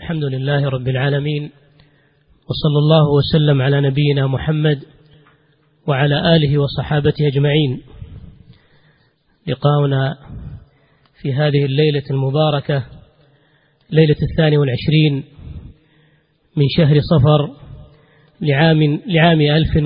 الحمد لله رب العالمين، وصلى الله وسلم على نبينا محمد وعلى آله وصحابته أجمعين. لقاؤنا في هذه الليلة المباركة، ليلة 22 من شهر صفر لعام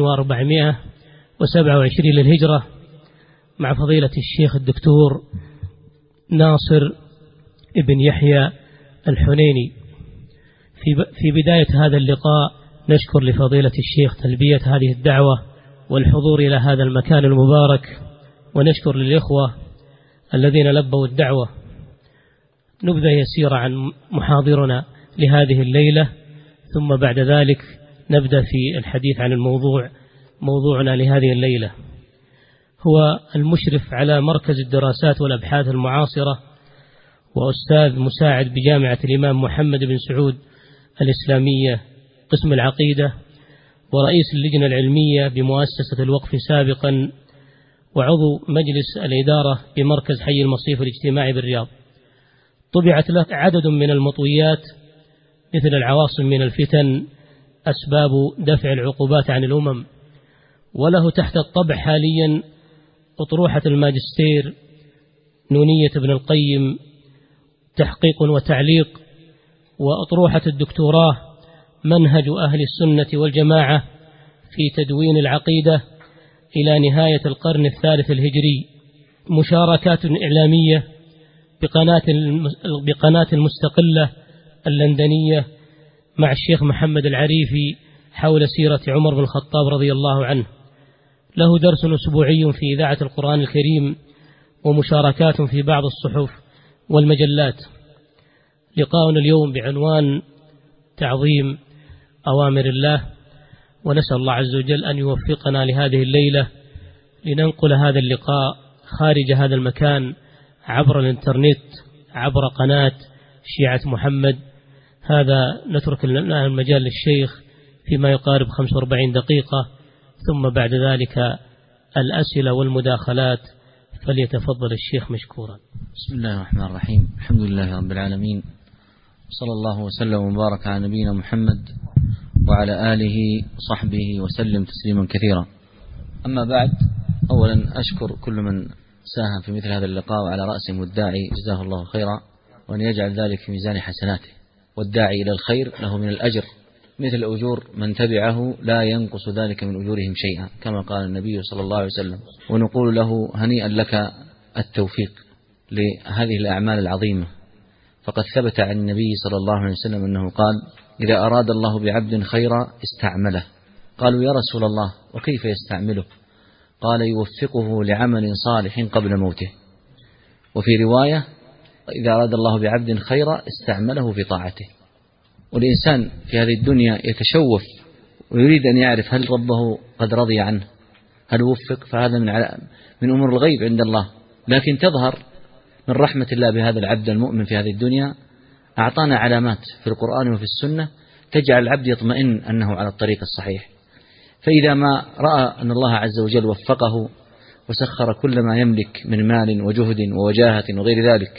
1427 للهجرة، مع فضيلة الشيخ الدكتور ناصر ابن يحيى الحنيني. في بداية هذا اللقاء نشكر لفضيلة الشيخ تلبية هذه الدعوة والحضور إلى هذا المكان المبارك، ونشكر للإخوة الذين لبوا الدعوة. نبذة يسيرة عن محاضرنا لهذه الليلة، ثم بعد ذلك نبدأ في الحديث عن موضوعنا لهذه الليلة. هو المشرف على مركز الدراسات والأبحاث المعاصرة، وأستاذ مساعد بجامعة الإمام محمد بن سعود الإسلامية قسم العقيدة، ورئيس اللجنة العلمية بمؤسسة الوقف سابقا، وعضو مجلس الإدارة بمركز حي المصيف الاجتماعي بالرياض. طبعت له عدد من المطويات مثل العواصم من الفتن، أسباب دفع العقوبات عن الأمم، وله تحت الطبع حاليا أطروحة الماجستير نونية ابن القيم تحقيق وتعليق، وأطروحة الدكتوراه منهج أهل السنة والجماعة في تدوين العقيدة إلى نهاية القرن الثالث الهجري. مشاركات إعلامية بقناة المستقلة اللندنية مع الشيخ محمد العريفي حول سيرة عمر بن الخطاب رضي الله عنه. له درس أسبوعي في إذاعة القرآن الكريم، ومشاركات في بعض الصحف والمجلات. لقاؤنا اليوم بعنوان تعظيم أوامر الله، ونسأل الله عز وجل أن يوفقنا لهذه الليلة لننقل هذا اللقاء خارج هذا المكان عبر الإنترنت، عبر قناة شيعة محمد. هذا نترك لنا المجال للشيخ فيما يقارب 45 دقيقة، ثم بعد ذلك الأسئلة والمداخلات. فليتفضل الشيخ مشكورا. بسم الله الرحمن الرحيم. الحمد لله رب العالمين، صلى الله وسلم وبارك على نبينا محمد وعلى آله وصحبه وسلم تسليما كثيرا. أما بعد، أولا أشكر كل من ساهم في مثل هذا اللقاء، وعلى رأسهم الداعي جزاه الله خيرا، وأن يجعل ذلك في ميزان حسناته. والداعي إلى الخير له من الأجر مثل أجور من تبعه، لا ينقص ذلك من أجورهم شيئا، كما قال النبي صلى الله عليه وسلم. ونقول له هنيئا لك التوفيق لهذه الأعمال العظيمة، فقد ثبت عن النبي صلى الله عليه وسلم أنه قال: إذا أراد الله بعبد خيرا استعمله. قالوا: يا رسول الله، وكيف يستعمله؟ قال: يوفقه لعمل صالح قبل موته. وفي رواية: إذا أراد الله بعبد خيرا استعمله في طاعته. والإنسان في هذه الدنيا يتشوف ويريد أن يعرف هل ربه قد رضي عنه، هل وفق، فهذا من أمور الغيب عند الله. لكن تظهر من رحمة الله بهذا العبد المؤمن في هذه الدنيا، أعطانا علامات في القرآن وفي السنة تجعل العبد يطمئن أنه على الطريق الصحيح. فإذا ما رأى أن الله عز وجل وفقه وسخر كل ما يملك من مال وجهد ووجاهة وغير ذلك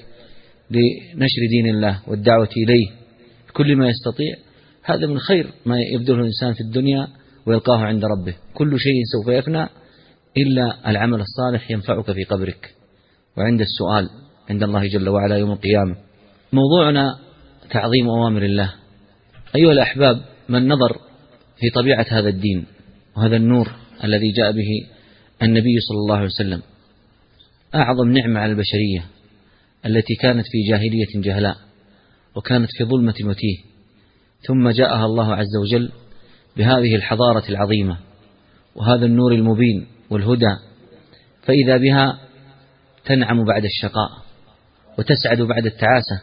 لنشر دين الله والدعوة إليه كل ما يستطيع، هذا من خير ما يبذله الإنسان في الدنيا ويلقاه عند ربه. كل شيء سوف يفنى إلا العمل الصالح ينفعك في قبرك وعند السؤال عند الله جل وعلا يوم القيامة. موضوعنا تعظيم أوامر الله. أيها الأحباب، من نظر في طبيعة هذا الدين وهذا النور الذي جاء به النبي صلى الله عليه وسلم، أعظم نعمة على البشرية التي كانت في جاهلية جهلاء وكانت في ظلمة وتيه، ثم جاءها الله عز وجل بهذه الحضارة العظيمة وهذا النور المبين والهدى، فإذا بها تنعم بعد الشقاء، وتسعد بعد التعاسة،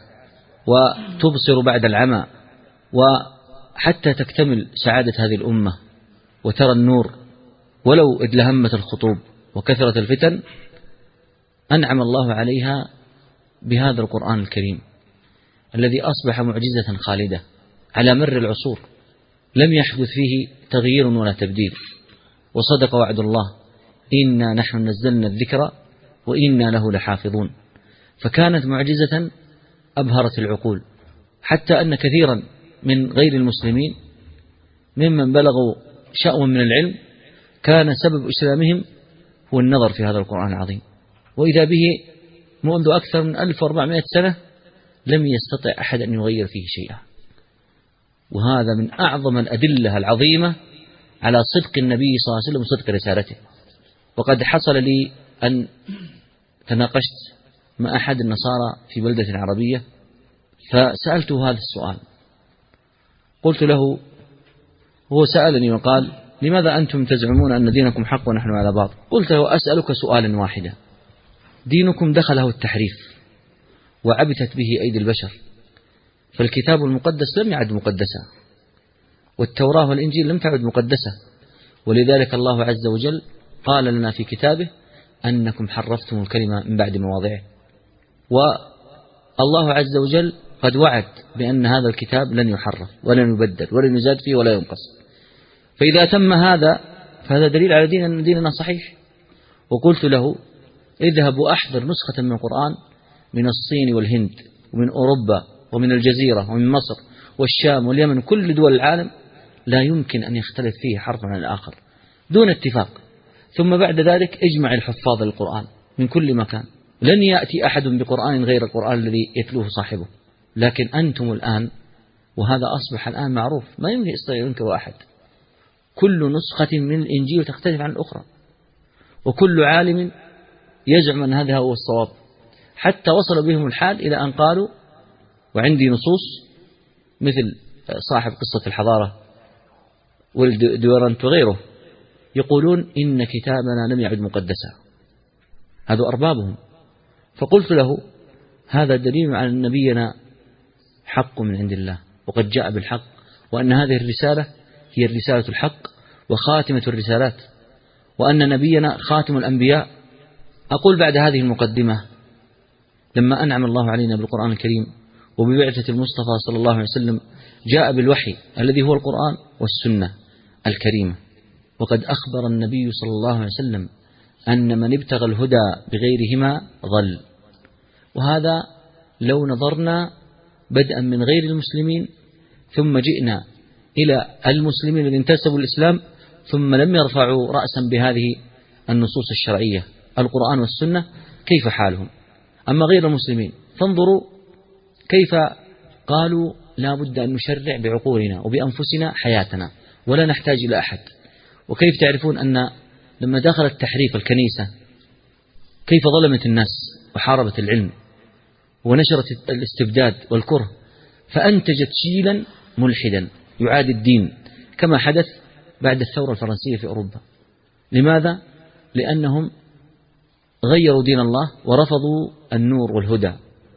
وتبصر بعد العمى، وحتى تكتمل سعادة هذه الأمة وترى النور. ولو ادلهمت الخطوب وكثرت الفتن، أنعم الله عليها بهذا القرآن الكريم الذي أصبح معجزة خالدة على مر العصور، لم يحدث فيه تغيير ولا تبديل. وصدق وعد الله: إنا نحن نزلنا الذكر وإنا له لحافظون. فكانت معجزة أبهرت العقول حتى أن كثيرا من غير المسلمين ممن بلغوا شأوا من العلم كان سبب إسلامهم هو النظر في هذا القرآن العظيم، وإذا به منذ أكثر من 1400 سنة لم يستطع أحد أن يغير فيه شيئا. وهذا من أعظم الأدلة العظيمة على صدق النبي صلى الله عليه وسلم وصدق رسالته. وقد حصل لي أن تناقشت مع أحد النصارى في بلدة عربية، فسألته هذا السؤال، قلت له، هو سألني وقال: لماذا أنتم تزعمون أن دينكم حق ونحن على باطل؟ قلت له: أسألك سؤالا واحدا، دينكم دخله التحريف وعبثت به أيدي البشر، فالكتاب المقدس لم يعد مقدسا، والتوراة والإنجيل لم تعد مقدسة، ولذلك الله عز وجل قال لنا في كتابه أنكم حرفتم الكلمة من بعد مواضعه، والله عز وجل قد وعد بأن هذا الكتاب لن يحرف ولن يبدل ولن يزاد فيه ولا ينقص. فإذا تم هذا فهذا دليل على أن ديننا صحيح. وقلت له: اذهب وأحضر نسخة من القرآن من الصين والهند ومن أوروبا ومن الجزيرة ومن مصر والشام واليمن، كل دول العالم لا يمكن أن يختلف فيه حرف عن الآخر دون اتفاق. ثم بعد ذلك اجمع الحفاظ للقرآن من كل مكان، لن يأتي أحد بقرآن غير القرآن الذي يتلوه صاحبه. لكن أنتم الآن، وهذا أصبح الآن معروف، ما يمكن ينكر أحد، كل نسخة من الإنجيل تختلف عن الأخرى، وكل عالم يزعم أن هذا هو الصواب، حتى وصل بهم الحال إلى أن قالوا، وعندي نصوص مثل صاحب قصة الحضارة ولد ديورانت وغيره يقولون إن كتابنا لم يعد مقدسا، هذا أربابهم. فقلت له: هذا دليل على أن نبينا حق من عند الله وقد جاء بالحق، وأن هذه الرسالة هي الرسالة الحق وخاتمة الرسالات، وأن نبينا خاتم الأنبياء. أقول بعد هذه المقدمة، لما أنعم الله علينا بالقرآن الكريم وببعثة المصطفى صلى الله عليه وسلم، جاء بالوحي الذي هو القرآن والسنة الكريمة، وقد أخبر النبي صلى الله عليه وسلم أن من ابتغى الهدى بغيرهما ضل. وهذا لو نظرنا بدءا من غير المسلمين ثم جئنا إلى المسلمين الذين انتسبوا الإسلام ثم لم يرفعوا رأسا بهذه النصوص الشرعية القرآن والسنة، كيف حالهم؟ أما غير المسلمين فانظروا كيف قالوا: لا بد أن نشرع بعقولنا وبأنفسنا حياتنا ولا نحتاج إلى أحد. وكيف تعرفون أن لما دخل التحريف الكنيسة كيف ظلمت الناس وحاربت العلم ونشرت الاستبداد والكره، فأنتجت جيلا ملحدا يعادي الدين، كما حدث بعد الثورة الفرنسية في أوروبا. لماذا؟ لأنهم غيروا دين الله ورفضوا النور والهدى،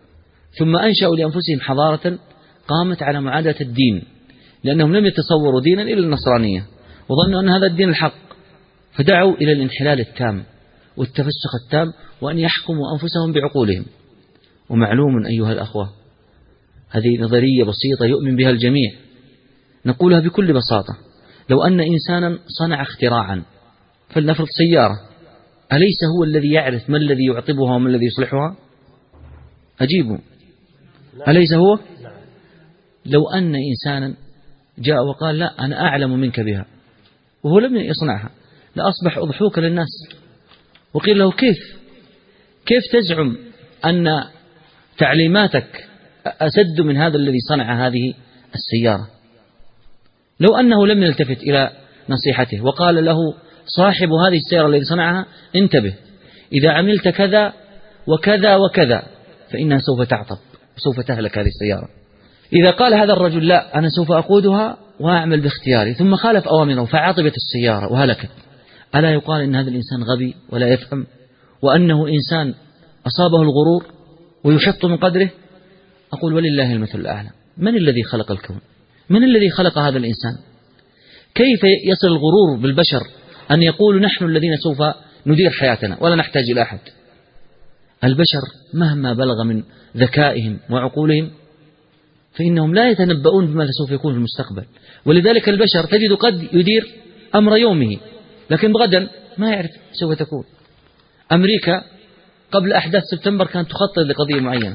ثم أنشأوا لأنفسهم حضارة قامت على معاداة الدين، لأنهم لم يتصوروا دينا إلا النصرانية وظنوا أن هذا الدين الحق، فدعوا إلى الانحلال التام والتفسخ التام وأن يحكموا أنفسهم بعقولهم. ومعلوم أيها الأخوة، هذه نظرية بسيطة يؤمن بها الجميع، نقولها بكل بساطة: لو أن إنسانا صنع اختراعا، فلنفرض سيارة، أليس هو الذي يعرف ما الذي يعطبها وما الذي يصلحها؟ أجيبوا، أليس هو؟ لو أن إنسانا جاء وقال: لا أنا أعلم منك بها، وهو لم يصنعها، لأصبح أضحوك للناس. وقيل له: كيف تزعم أن تعليماتك أسد من هذا الذي صنع هذه السيارة؟ لو أنه لم يلتفت إلى نصيحته وقال له صاحب هذه السيارة الذي صنعها: انتبه، إذا عملت كذا وكذا وكذا فإنها سوف تعطب وسوف تهلك هذه السيارة. إذا قال هذا الرجل: لا أنا سوف أقودها وأعمل باختياري، ثم خالف أوامره فعطبت السيارة وهلكت، ألا يقال إن هذا الإنسان غبي ولا يفهم، وأنه إنسان أصابه الغرور ويحط من قدره؟ أقول: ولله المثل الأعلى. من الذي خلق الكون؟ من الذي خلق هذا الإنسان؟ كيف يصل الغرور بالبشر أن يقولوا نحن الذين سوف ندير حياتنا ولا نحتاج إلى أحد؟ البشر مهما بلغ من ذكائهم وعقولهم فإنهم لا يتنبؤون بما سوف يكون في المستقبل. ولذلك البشر تجد قد يدير أمر يومه، لكن غدا ما يعرف سوف تكون. أمريكا قبل أحداث سبتمبر كانت تخطط لقضية معينة،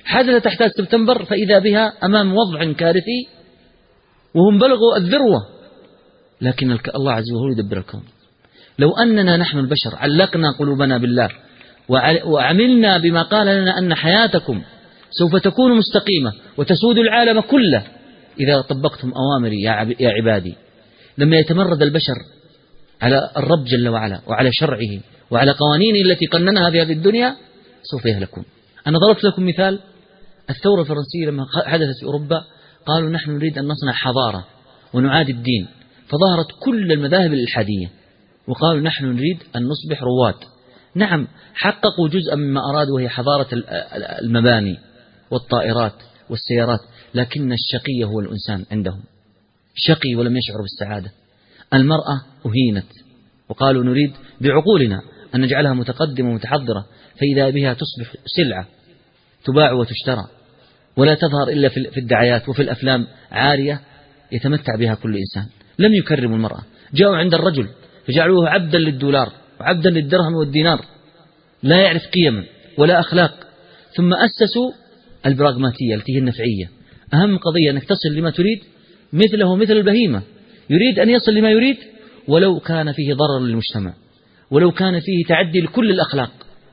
حدث تحت سبتمبر فإذا بها أمام وضع كارثي وهم بلغوا الذروة، لكن الله عز وجل يدبر الكون. لو أننا نحن البشر علقنا قلوبنا بالله وعملنا بما قال لنا أن حياتكم سوف تكون مستقيمة وتسود العالم كله إذا طبقتم أوامري يا عبادي، لما يتمرد البشر على الرب جل وعلا وعلى شرعه وعلى قوانينه التي قننها في هذه الدنيا سوف يهلكون. أنا ضربت لكم مثال الثورة الفرنسية لما حدثت في أوروبا، قالوا نحن نريد أن نصنع حضارة ونعادي الدين، فظهرت كل المذاهب الإلحادية وقالوا نحن نريد أن نصبح رواد. نعم، حققوا جزءا مما أرادوا وهي حضارة المباني والطائرات والسيارات، لكن الشقي هو الإنسان عندهم، شقي ولم يشعر بالسعادة. المرأة أهينت وقالوا نريد بعقولنا أن نجعلها متقدمة ومتحضرة، فإذا بها تصبح سلعة تباع وتشترى ولا تظهر إلا في الدعايات وفي الأفلام عارية يتمتع بها كل إنسان. لم يكرموا المرأة، جاءوا عند الرجل فجعلوه عبدا للدولار وعبدا للدرهم والدينار، لا يعرف قيما ولا أخلاق. ثم أسسوا البراغماتية التي هي النفعية، أهم قضية أنك تصل لما تريد، مثله مثل البهيمة يريد أن يصل لما يريد ولو كان فيه ضرر للمجتمع، ولو كان فيه تعدي لكل الأخلاق.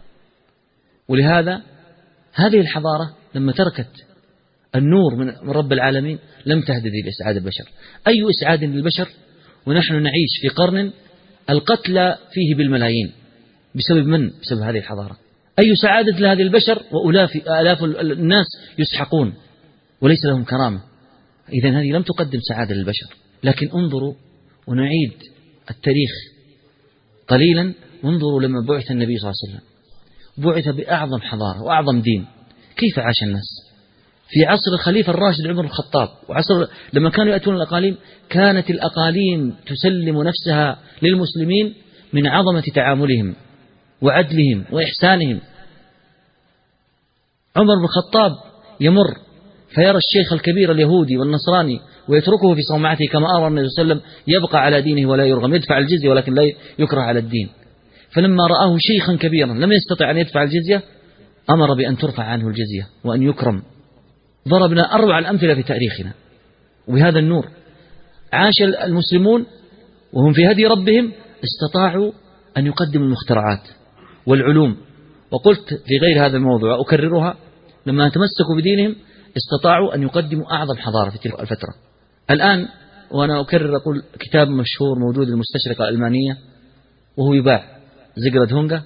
ولهذا هذه الحضارة لما تركت النور من رب العالمين لم تهتدي لإسعاد البشر. أي إسعاد للبشر ونحن نعيش في قرن القتلى فيه بالملايين بسبب من؟ بسبب هذه الحضارة. أي سعادة لهذه البشر وآلاف الناس يسحقون وليس لهم كرامة. إذن هذه لم تقدم سعادة للبشر. لكن انظروا ونعيد التاريخ قليلا، وانظروا لما بعث النبي صلى الله عليه وسلم، بعث بأعظم حضارة وأعظم دين. كيف عاش الناس في عصر الخليفة الراشد عمر بن الخطاب، وعصر لما كانوا يأتون الأقاليم كانت الأقاليم تسلم نفسها للمسلمين من عظمة تعاملهم وعدلهم وإحسانهم. عمر بن الخطاب يمر فيرى الشيخ الكبير اليهودي والنصراني ويتركه في صومعته كما أمر النبي صلى الله عليه وسلم، يبقى على دينه ولا يرغم، يدفع الجزية ولكن لا يكره على الدين. فلما رآه شيخا كبيرا لم يستطع أن يدفع الجزية أمر بأن ترفع عنه الجزية وأن يكرم. ضربنا أروع الأمثلة في تاريخنا. وبهذا النور عاش المسلمون وهم في هدي ربهم، استطاعوا أن يقدموا المخترعات والعلوم. وقلت في غير هذا الموضوع أكررها، لما تمسكوا بدينهم استطاعوا أن يقدموا أعظم حضارة في تلك الفترة. الآن وأنا أكرر أقول كتاب مشهور موجود المستشرقة الألمانية وهو يباع، زيغرد هونغا،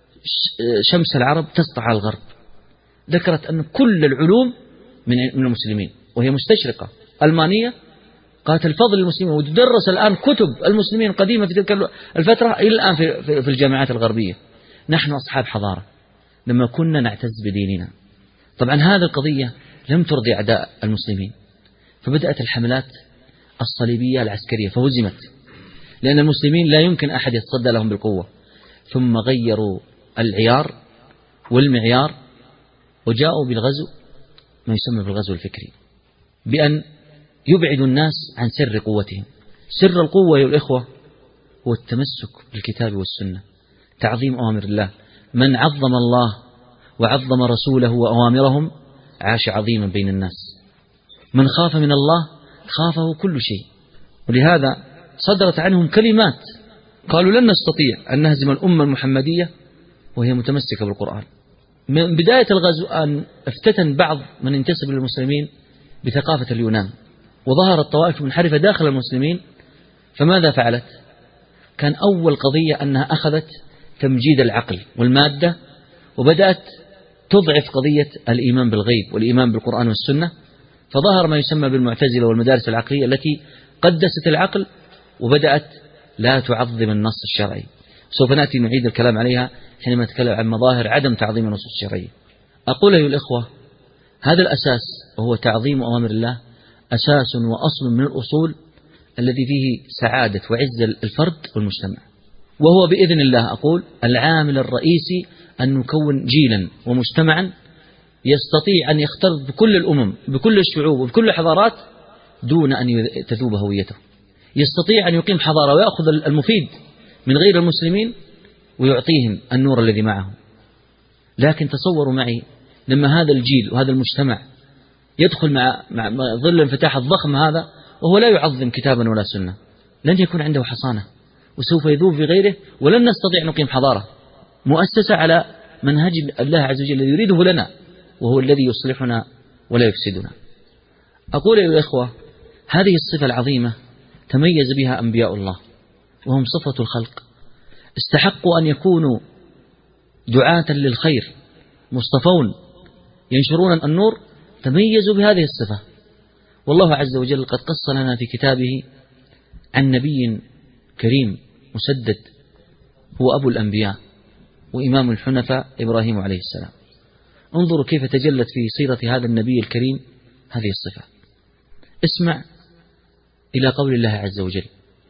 شمس العرب تسطع على الغرب، ذكرت أن كل العلوم من المسلمين، وهي مستشرقة ألمانية، قالت الفضل للمسلمين، وتدرس الآن كتب المسلمين القديمة في تلك الفترة إلى الآن في الجامعات الغربية. نحن أصحاب حضارة لما كنا نعتز بديننا. طبعا هذه القضية لم ترضي أعداء المسلمين، فبدأت الحملات الصليبية العسكرية فهزمت، لأن المسلمين لا يمكن أحد يتصدى لهم بالقوة. ثم غيروا العيار والمعيار وجاءوا بالغزو، ما يسمى بالغزو الفكري، بأن يبعدوا الناس عن سر قوتهم. سر القوة يا الإخوة هو التمسك بالكتاب والسنة، تعظيم أوامر الله. من عظم الله وعظم رسوله وأوامرهم عاش عظيما بين الناس. من خاف من الله خافه كل شيء. ولهذا صدرت عنهم كلمات قالوا لن نستطيع أن نهزم الأمة المحمدية وهي متمسكة بالقرآن. من بداية الغزو أن افتتن بعض من ينتسب للمسلمين بثقافة اليونان، وظهرت طوائف منحرفة داخل المسلمين. فماذا فعلت؟ كان أول قضية أنها أخذت تمجيد العقل والمادة، وبدأت تضعف قضية الإيمان بالغيب والإيمان بالقرآن والسنة. فظهر ما يسمى بالمعتزلة والمدارس العقلية التي قدست العقل وبدأت لا تعظم النص الشرعي. سوف نأتي نعيد الكلام عليها حينما نتكلم عن مظاهر عدم تعظيم النصوص الشرعية. أقول أيها الإخوة، هذا الأساس وهو تعظيم أوامر الله أساس وأصل من الأصول الذي فيه سعادة وعز الفرد والمجتمع، وهو بإذن الله أقول العامل الرئيسي أن نكون جيلا ومجتمعا يستطيع أن يختلط بكل الأمم بكل الشعوب وبكل الحضارات دون أن تذوب هويته. يستطيع أن يقيم حضارة ويأخذ المفيد من غير المسلمين ويعطيهم النور الذي معه. لكن تصوروا معي لما هذا الجيل وهذا المجتمع يدخل مع ظل الانفتاح الضخم هذا وهو لا يعظم كتابا ولا سنة، لن يكون عنده حصانة، وسوف يذوب في غيره، ولن نستطيع نقيم حضارة مؤسسة على منهج الله عز وجل الذي يريده لنا، وهو الذي يصلحنا ولا يفسدنا. أقول يا إخوة، هذه الصفة العظيمة تميز بها أنبياء الله، وهم صفة الخلق، استحقوا أن يكونوا دعاة للخير مصطفون ينشرون النور، تميزوا بهذه الصفة. والله عز وجل قد قص لنا في كتابه عن نبي كريم مسدد هو أبو الأنبياء وإمام الحنفاء إبراهيم عليه السلام. انظروا كيف تجلت في سيرة هذا النبي الكريم هذه الصفة. اسمع إلى قول الله عز وجل.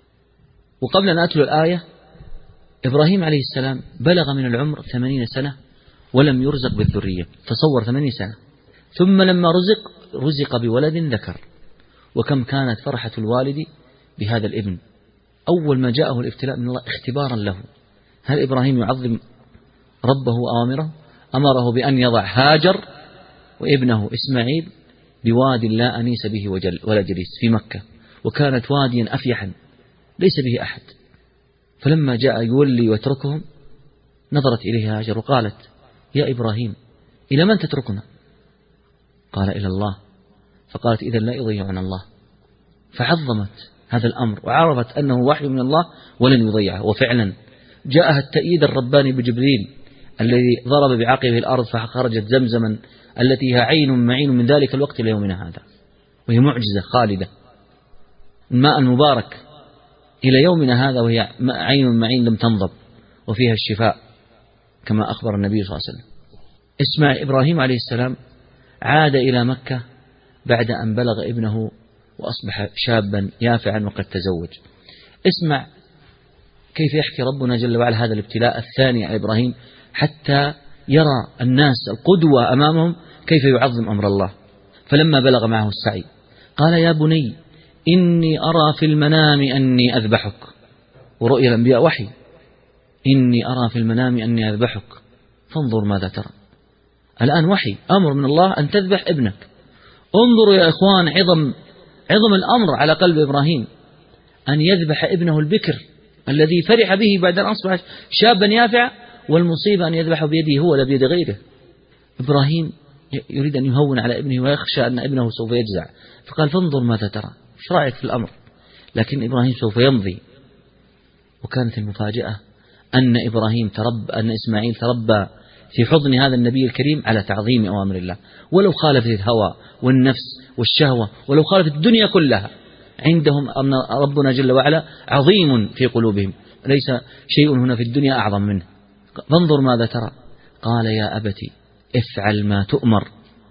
وقبل أن أتلو الآية، إبراهيم عليه السلام بلغ من العمر 80 سنة ولم يرزق بالذرية، تصور 80 سنة، ثم لما رزق بولد ذكر، وكم كانت فرحة الوالد بهذا الابن. أول ما جاءه الابتلاء من الله اختبارا له، هل إبراهيم يعظم ربه وأوامره؟ أمره بأن يضع هاجر وابنه إسماعيل بواد لا أنيس به ولا جليس في مكة، وكانت واديا أفيحا ليس به أحد. فلما جاء يولي ويتركهم نظرت إليه هاجر وقالت: يا إبراهيم إلى من تتركنا؟ قال: إلى الله. فقالت: إذا لا يضيعنا الله. فعظمت هذا الأمر وعرفت أنه وحي من الله ولن يضيعه. وفعلا جاءها التأييد الرباني بجبريل الذي ضرب بعقبه الأرض فخرجت زمزما التي هي عين معين من ذلك الوقت إلى يومنا هذا، وهي معجزة خالدة، الماء المبارك إلى يومنا هذا، وهي عين معين لم تنضب وفيها الشفاء كما أخبر النبي صلى الله عليه وسلم. اسمع، إبراهيم عليه السلام عاد إلى مكة بعد أن بلغ ابنه وأصبح شابا يافعا وقد تزوج. اسمع كيف يحكي ربنا جل وعلا هذا الابتلاء الثاني على إبراهيم حتى يرى الناس القدوة أمامهم كيف يعظم أمر الله. فلما بلغ معه السعي قال: يا بني إني أرى في المنام أني أذبحك. ورؤيا الأنبياء وحي. إني أرى في المنام أني أذبحك فانظر ماذا ترى. الآن وحي، أمر من الله أن تذبح ابنك. انظروا يا إخوان عظم الأمر على قلب إبراهيم، أن يذبح ابنه البكر الذي فرح به بعد أن أصبح شابا يافع، والمصيبة أن يذبحه بيده هو لا بيد غيره. إبراهيم يريد أن يهون على ابنه ويخشى أن ابنه سوف يجزع، فقال: فانظر ماذا ترى، ايش رأيك في الأمر؟ لكن إبراهيم سوف يمضي. وكانت المفاجأة أن إسماعيل تربى في حضن هذا النبي الكريم على تعظيم أوامر الله، ولو خالفت الهوى والنفس والشهوة، ولو خالفت الدنيا كلها، عندهم أن ربنا جل وعلا عظيم في قلوبهم، ليس شيء هنا في الدنيا أعظم منه. فانظر ماذا ترى. قال: يا أبتي افعل ما تؤمر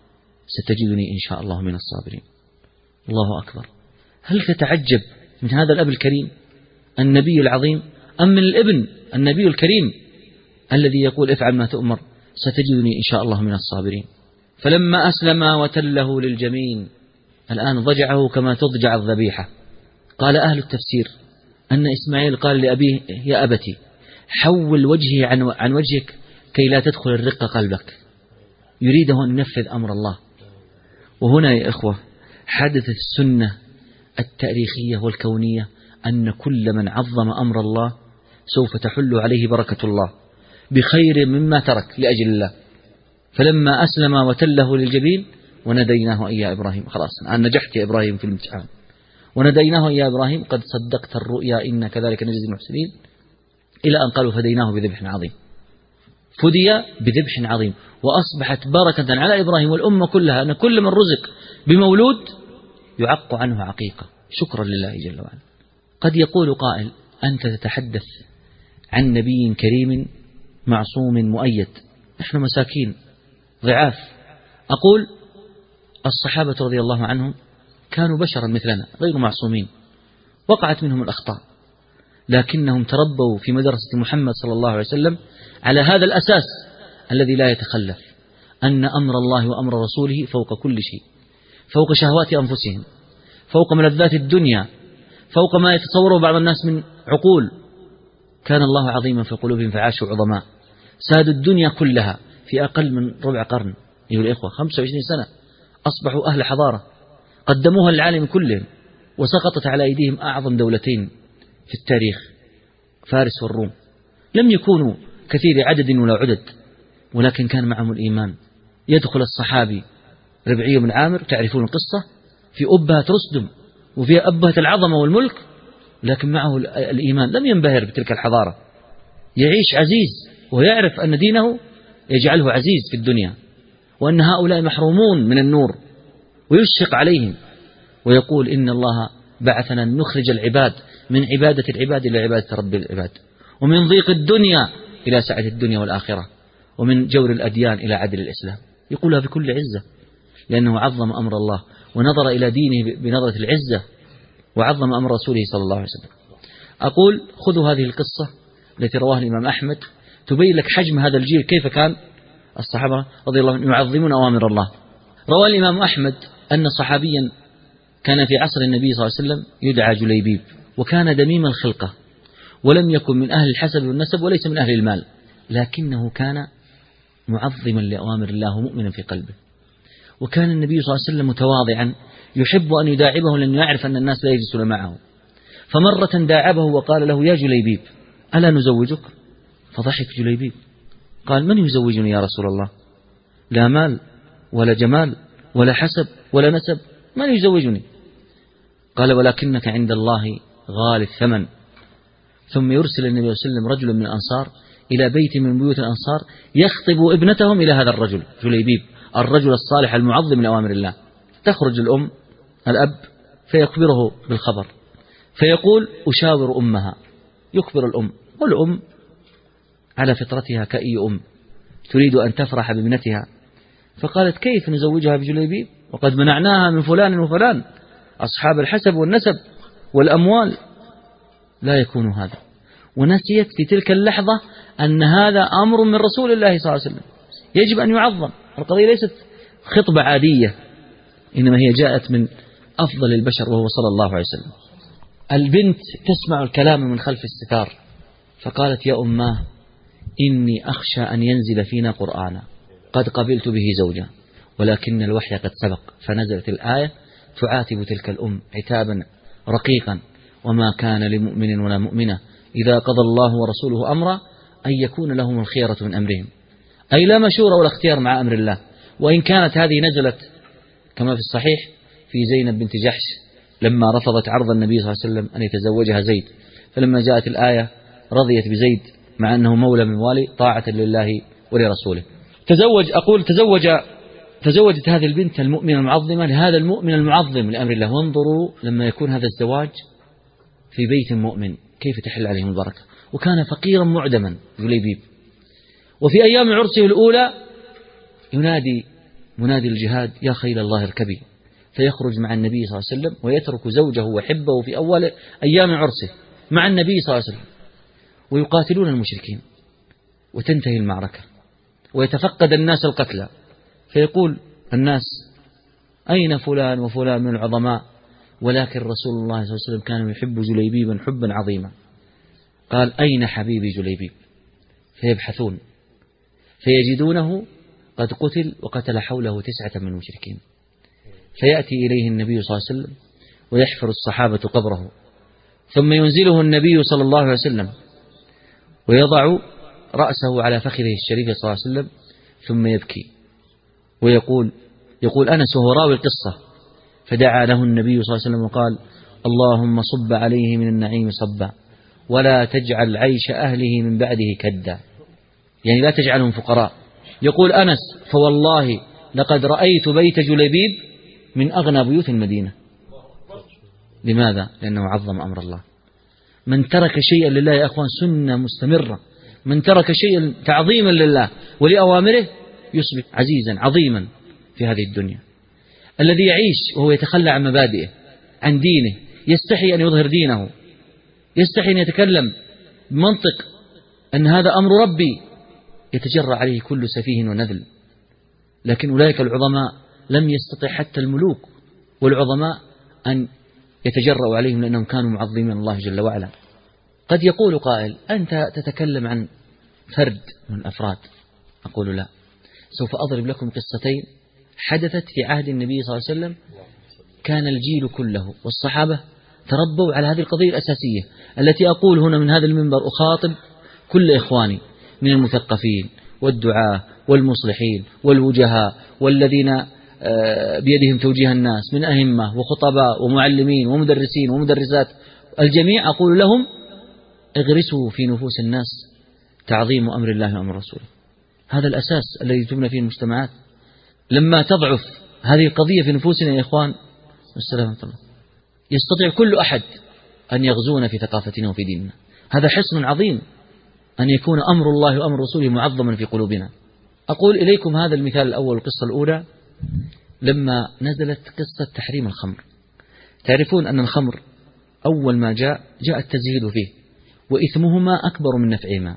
ستجدني إن شاء الله من الصابرين. الله أكبر. هل تتعجب من هذا الأب الكريم النبي العظيم، أم من الابن النبي الكريم الذي يقول: افعل ما تؤمر ستجدني إن شاء الله من الصابرين؟ فلما أسلم وتله للجبين، الآن ضجعه كما تضجع الذبيحة. قال أهل التفسير أن إسماعيل قال لأبيه: يا أبتي حول وجهي عن وجهك كي لا تدخل الرقة قلبك. يريده أن ينفذ أمر الله. وهنا يا إخوة حدثت السنة التاريخية والكونية أن كل من عظم أمر الله سوف تحل عليه بركة الله بخير مما ترك لأجل الله. فلما أسلم وتله للجبين ونديناه يا إبراهيم، خلاص الآن نجحت يا إبراهيم في الامتحان، ونديناه يا إبراهيم قد صدقت الرؤيا إن كذلك نجزي المحسنين، إلى أن قالوا فديناه بذبح عظيم. فدي بذبح عظيم، وأصبحت بركة على إبراهيم والأمة كلها، أن كل من رزق بمولود يعق عنه عقيقة شكرا لله جل وعلا. قد يقول قائل: أنت تتحدث عن نبي كريم معصوم مؤيد، نحن مساكين ضعاف. أقول: الصحابة رضي الله عنهم كانوا بشرا مثلنا غير معصومين، وقعت منهم الأخطاء، لكنهم تربوا في مدرسة محمد صلى الله عليه وسلم على هذا الأساس الذي لا يتخلف، أن أمر الله وأمر رسوله فوق كل شيء، فوق شهوات أنفسهم، فوق ملذات الدنيا، فوق ما يتصوره بعض الناس من عقول. كان الله عظيما في قلوبهم فعاشوا عظماء، سادوا الدنيا كلها في أقل من ربع قرن أيها الإخوة 25 سنة أصبحوا أهل حضارة قدموها للعالم كلهم، وسقطت على أيديهم أعظم دولتين في التاريخ، فارس والروم. لم يكونوا كثير عدد ولا عدد، ولكن كان معهم الإيمان. يدخل الصحابي ربعي بن عامر، تعرفون القصة، في أبهة رستم وفي أبهة العظمة والملك، لكن معه الإيمان، لم ينبهر بتلك الحضارة، يعيش عزيز ويعرف أن دينه يجعله عزيز في الدنيا، وأن هؤلاء محرومون من النور، ويشفق عليهم ويقول إن الله بعثنا نخرج العباد من عبادة العباد إلى عبادة رب العباد، ومن ضيق الدنيا إلى سعة الدنيا والآخرة، ومن جور الأديان إلى عدل الإسلام. يقولها بكل عزة، لأنه عظم أمر الله ونظر إلى دينه بنظرة العزة، وعظم أمر رسوله صلى الله عليه وسلم. أقول خذوا هذه القصة التي رواها الإمام أحمد تبين لك حجم هذا الجيل، كيف كان الصحابة رضي الله عنهم يعظمون أوامر الله. روى الإمام أحمد أن صحابيا كان في عصر النبي صلى الله عليه وسلم يدعى جليبيب، وكان دميم الخلقة، ولم يكن من أهل الحسب والنسب، وليس من أهل المال، لكنه كان معظما لأوامر الله ومؤمنا في قلبه. وكان النبي صلى الله عليه وسلم متواضعا يحب أن يداعبه، لأنه يعرف أن الناس لا يجلسون معه. فمرة داعبه وقال له: يا جليبيب ألا نزوجك؟ فضحك جليبيب، قال: من يزوجني يا رسول الله؟ لا مال ولا جمال ولا حسب ولا نسب، من يزوجني؟ قال: ولكنك عند الله غالي الثمن. ثم يرسل النبي صلى الله عليه وسلم رجلا من الأنصار إلى بيت من بيوت الأنصار يخطب ابنتهم إلى هذا الرجل جليبيب، الرجل الصالح المعظم لأوامر الله. تخرج الأب فيخبره بالخبر، فيقول: أشاور أمها، يخبر الأم، والأم على فطرتها كأي أم تريد أن تفرح بابنتها، فقالت: كيف نزوجها بجليبيب وقد منعناها من فلان وفلان أصحاب الحسب والنسب والأموال؟ لا يكون هذا. ونسيت في تلك اللحظة أن هذا أمر من رسول الله صلى الله عليه وسلم، يجب أن يعظم. القضية ليست خطبة عادية، إنما هي جاءت من أفضل البشر وهو صلى الله عليه وسلم. البنت تسمع الكلام من خلف الستار، فقالت: يا أماه إني أخشى أن ينزل فينا قرآنا، قد قبلت به زوجا، ولكن الوحي قد سبق. فنزلت الآية تعاتب تلك الأم عتابا رقيقا: وما كان لمؤمن ولا مؤمنة إذا قضى الله ورسوله أمرا أن يكون لهم الخيرة من أمرهم، أي لا مشورة ولا اختيار مع أمر الله. وإن كانت هذه نزلت كما في الصحيح في زينب بنت جحش لما رفضت عرض النبي صلى الله عليه وسلم أن يتزوجها زيد، فلما جاءت الآية رضيت بزيد مع أنه مولى من والي طاعة لله ولرسوله. تزوجت هذه البنت المؤمنة المعظمة لهذا المؤمن المعظم لأمر الله. وانظروا لما يكون هذا الزواج في بيت مؤمن كيف تحل عليهم البركة. وكان فقيرا معدما جليبيب، وفي أيام عرسه الأولى ينادي منادي الجهاد: يا خيل الله اركبي، فيخرج مع النبي صلى الله عليه وسلم ويترك زوجه وحبه في أول أيام عرسه مع النبي صلى الله عليه وسلم، ويقاتلون المشركين وتنتهي المعركة ويتفقد الناس القتلى، فيقول الناس: أين فلان وفلان من العظماء؟ ولكن رسول الله صلى الله عليه وسلم كان يحب جليبيبا حبا عظيما. قال: أين حبيبي جليبيب؟ فيبحثون فيجدونه قد قتل، وقتل حوله 9 من المشركين. فيأتي إليه النبي صلى الله عليه وسلم ويحفر الصحابة قبره، ثم ينزله النبي صلى الله عليه وسلم ويضع رأسه على فخذه الشريف صلى الله عليه وسلم، ثم يبكي ويقول أنس وهو راوي القصة: فدعا له النبي صلى الله عليه وسلم وقال: اللهم صب عليه من النعيم صبا، ولا تجعل عيش أهله من بعده كدا، يعني لا تجعلهم فقراء. يقول أنس: فوالله لقد رأيت بيت جليبيب من أغنى بيوت المدينة. لماذا؟ لأنه عظم أمر الله. من ترك شيئا لله يا أخوان سنة مستمرة، من ترك شيئا تعظيما لله ولأوامره يصبح عزيزا عظيما في هذه الدنيا. الذي يعيش وهو يتخلى عن مبادئه عن دينه، يستحي أن يظهر دينه، يستحي أن يتكلم بمنطق أن هذا أمر ربي، يتجرأ عليه كل سفيه ونذل. لكن أولئك العظماء لم يستطع حتى الملوك والعظماء أن يتجرأوا عليهم، لأنهم كانوا معظمين الله جل وعلا. قد يقول قائل: أنت تتكلم عن فرد من الأفراد. أقول لا، سوف أضرب لكم قصتين حدثت في عهد النبي صلى الله عليه وسلم. كان الجيل كله والصحابة تربوا على هذه القضية الأساسية التي أقول هنا من هذا المنبر، أخاطب كل إخواني من المثقفين والدعاة والمصلحين والوجهاء والذين بيدهم توجيه الناس من أئمة وخطباء ومعلمين ومدرسين ومدرسات، الجميع أقول لهم اغرسوا في نفوس الناس تعظيم أمر الله وأمر رسوله. هذا الأساس الذي تبنى فيه المجتمعات. لما تضعف هذه القضية في نفوسنا يا إخوان، والسلام الله، يستطيع كل أحد أن يغزونا في ثقافتنا وفي ديننا. هذا حصن عظيم أن يكون أمر الله وأمر رسوله معظما في قلوبنا. أقول إليكم هذا المثال الأول، القصة الأولى لما نزلت قصة تحريم الخمر. تعرفون أن الخمر أول ما جاء التزهيد فيه وإثمهما أكبر من نفعهما.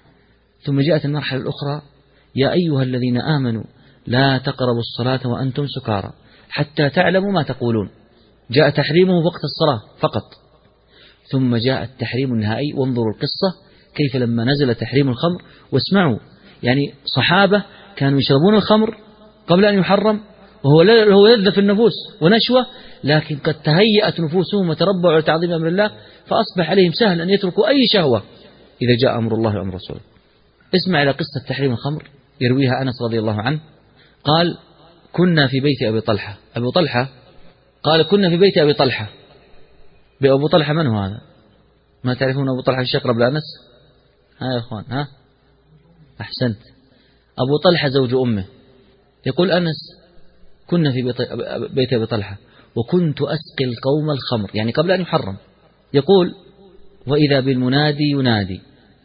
ثم جاءت المرحلة الأخرى: يا أيها الذين آمنوا لا تقربوا الصلاة وأنتم سكارى حتى تعلموا ما تقولون. جاء تحريمه وقت الصلاة فقط. ثم جاء التحريم النهائي. وانظروا القصة كيف لما نزل تحريم الخمر، واسمعوا، يعني صحابة كانوا يشربون الخمر قبل أن يحرم وهو لذة في النفوس ونشوة، لكن قد تهيأت نفوسهم وتربوا على تعظيم أمر الله، فأصبح عليهم سهل أن يتركوا أي شهوة إذا جاء أمر الله وأمر رسوله. اسمع إلى قصة تحريم الخمر يرويها أنس رضي الله عنه. قال: كنا في بيت أبي طلحة. أبو طلحة قال: كنا في بيت أبي طلحة. بأبو طلحة من هو هذا؟ ما تعرفون أبو طلحة الشقرب لأنس؟ ها يا أخوان، ها أحسنت. أبو طلحة زوج أمه. يقول أنس: كنا في بيت أبي طلحة وكنت أسقي القوم الخمر، يعني قبل أن يحرم. يقول: وإذا بالمنادي ينادي: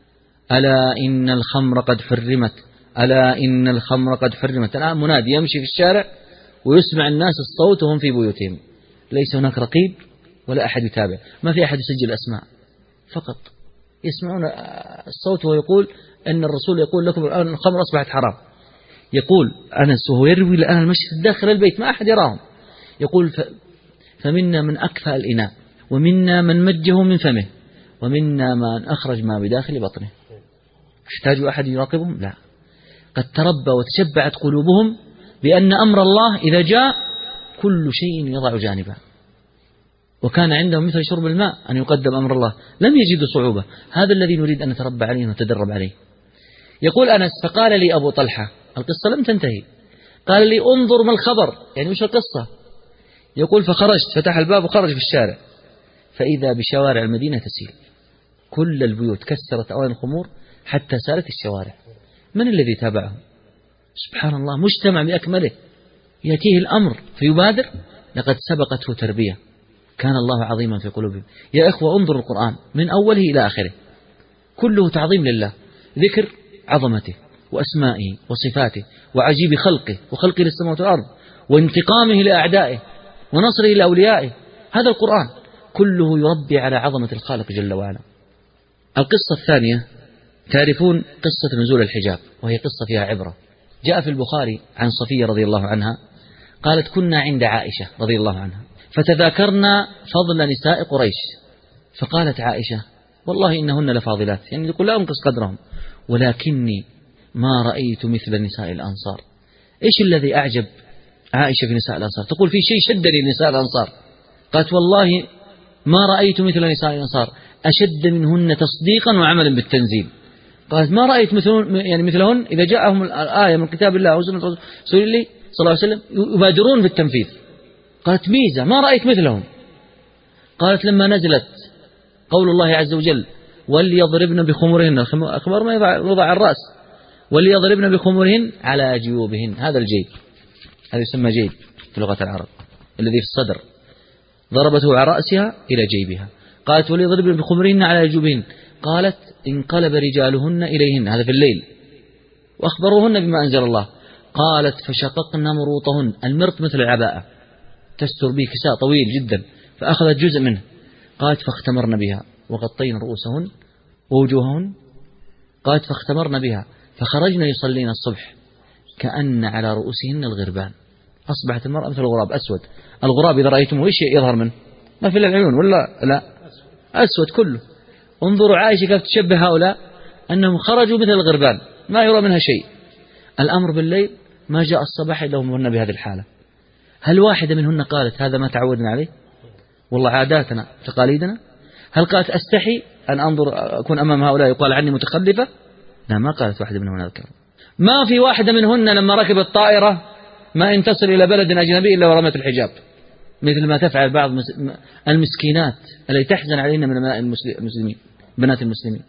ألا إن الخمر قد حرمت، ألا إن الخمر قد حرمت. الآن منادي يمشي في الشارع ويسمع الناس الصوت وهم في بيوتهم، ليس هناك رقيب ولا أحد يتابع، ما في أحد يسجل أسماء، فقط يسمعون الصوت وهو يقول أن الرسول يقول لكم الآن الخمر أصبحت حرام. يقول أنس وهو يروي الآن المشهد داخل البيت ما أحد يراهم. يقول: فمنا من أكفأ الإناء ومنا من مجه من فمه ومنا من أخرج ما بداخل بطنه. احتاجوا أحد يراقبهم؟ لا. قد تربى وتشبعت قلوبهم بأن أمر الله إذا جاء كل شيء يضع جانبه. وكان عندهم مثل شرب الماء أن يقدم أمر الله، لم يجدوا صعوبة. هذا الذي نريد أن نتربى عليه ونتدرب عليه. يقول أنس: فقال لي أبو طلحة، القصة لم تنتهي، قال لي: انظر ما الخبر، يعني وش القصة؟ يقول: فخرجت، فتح الباب وخرج في الشارع، فإذا بشوارع المدينة تسيل، كل البيوت كسرت أواني الخمور حتى سالت الشوارع. من الذي تابعهم؟ سبحان الله، مجتمع بأكمله يأتيه الأمر فيبادر. لقد سبقته تربية، كان الله عظيما في قلوبهم. يا إخوة انظروا القرآن من أوله إلى آخره كله تعظيم لله، ذكر عظمته وأسمائه وصفاته وعجيب خلقه وخلقه للسماوات والأرض وانتقامه لأعدائه ونصره لأوليائه. هذا القرآن كله يربي على عظمة الخالق جل وعلا. القصة الثانية، تعرفون قصة نزول الحجاب، وهي قصة فيها عبرة. جاء في البخاري عن صفية رضي الله عنها قالت: كنا عند عائشة رضي الله عنها فتذاكرنا فضل نساء قريش، فقالت عائشة: والله إنهن لفاضلات، يعني يقول لا أنقص قدرهم، ولكني ما رأيت مثل نساء الأنصار. إيش الذي أعجب عائشة في نساء الأنصار؟ تقول: في شيء شدني نساء الأنصار. قالت: والله ما رأيت مثل نساء الأنصار أشد منهن تصديقا وعملا بالتنزيل. قالت: ما رأيت مثلهن إذا جاءهم الآية من كتاب الله وسنة رسول الله صلى الله عليه وسلم يبادرون بالتنفيذ. قالت: ميزة ما رأيت مثلهم. قالت: لما نزلت قول الله عز وجل: وليضربن بخمرهن، الخمار ما يوضع على الرأس، وليضربن بخمرهن على جيوبهن، هذا الجيب، هذا يسمى جيب في لغة العرب الذي في الصدر، ضربته على رأسها إلى جيبها. قالت: وليضربن بخمرهن على جيوبهن. قالت: انقلب رجالهن إليهن، هذا في الليل، وأخبروهن بما أنزل الله. قالت: فشققن مروطهن، المرط مثل العباءة تستر به كساء طويل جدا، فأخذت جزء منه. قالت: فاختمرن بها وغطين رؤوسهن ووجوههن. قالت: فاختمرن بها فخرجن يصلين الصبح كأن على رؤوسهن الغربان. أصبحت المرأة مثل الغراب أسود. الغراب إذا رأيتموه إيش يظهر منه؟ ما في إلا العيون، ولا لا؟ أسود كله. انظروا عائشة كيف تشبه هؤلاء، أنهم خرجوا مثل الغربان ما يرى منها شيء. الأمر بالليل ما جاء الصباح إلا وهن بهذه الحالة. هل واحدة منهن قالت هذا ما تعودنا عليه؟ والله عاداتنا تقاليدنا. هل قالت أستحي أن أنظر أكون أمام هؤلاء يقال عني متخلفة؟ لا، ما قالت واحدة منهن هذا. ما في واحدة منهن لما ركبت الطائرة ما إن تصل إلى بلد أجنبي إلا ورمت الحجاب، مثل ما تفعل بعض المسكينات التي تحزن علينا من المسلمين، بنات المسلمين.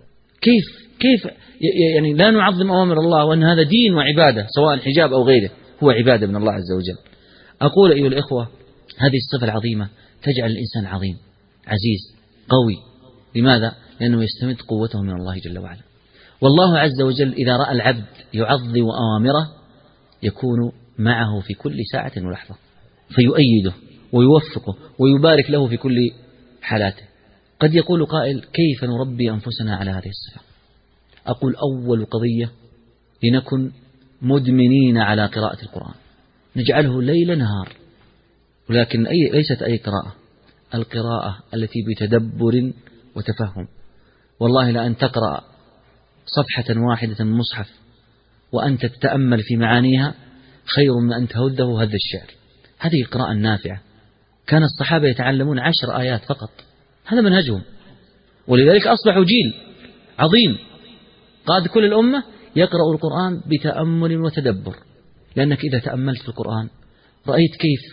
كيف يعني لا نعظم أوامر الله، وأن هذا دين وعبادة، سواء حجاب أو غيره هو عبادة من الله عز وجل. أقول أيها الإخوة، هذه الصفة العظيمة تجعل الإنسان عظيم عزيز قوي. لماذا؟ لأنه يستمد قوته من الله جل وعلا. والله عز وجل إذا رأى العبد يعظم أوامره يكون معه في كل ساعة ولحظة، فيؤيده ويوفقه ويبارك له في كل حالاته. قد يقول قائل: كيف نربي أنفسنا على هذه الصفة؟ أقول: أول قضية لنكن مدمنين على قراءة القرآن، نجعله ليل نهار، ولكن ليست أي قراءة، القراءة التي بتدبر وتفهم. والله لأن تقرأ صفحة واحدة من مصحف وأنت تتأمل في معانيها خير من أن تهده هذا الشعر. هذه القراءة النافعة. كان الصحابة يتعلمون 10 آيات فقط، هذا منهجهم، ولذلك أصبحوا جيل عظيم قاد كل الأمة يقرأ القرآن بتأمل وتدبر. لأنك إذا تأملت في القرآن رأيت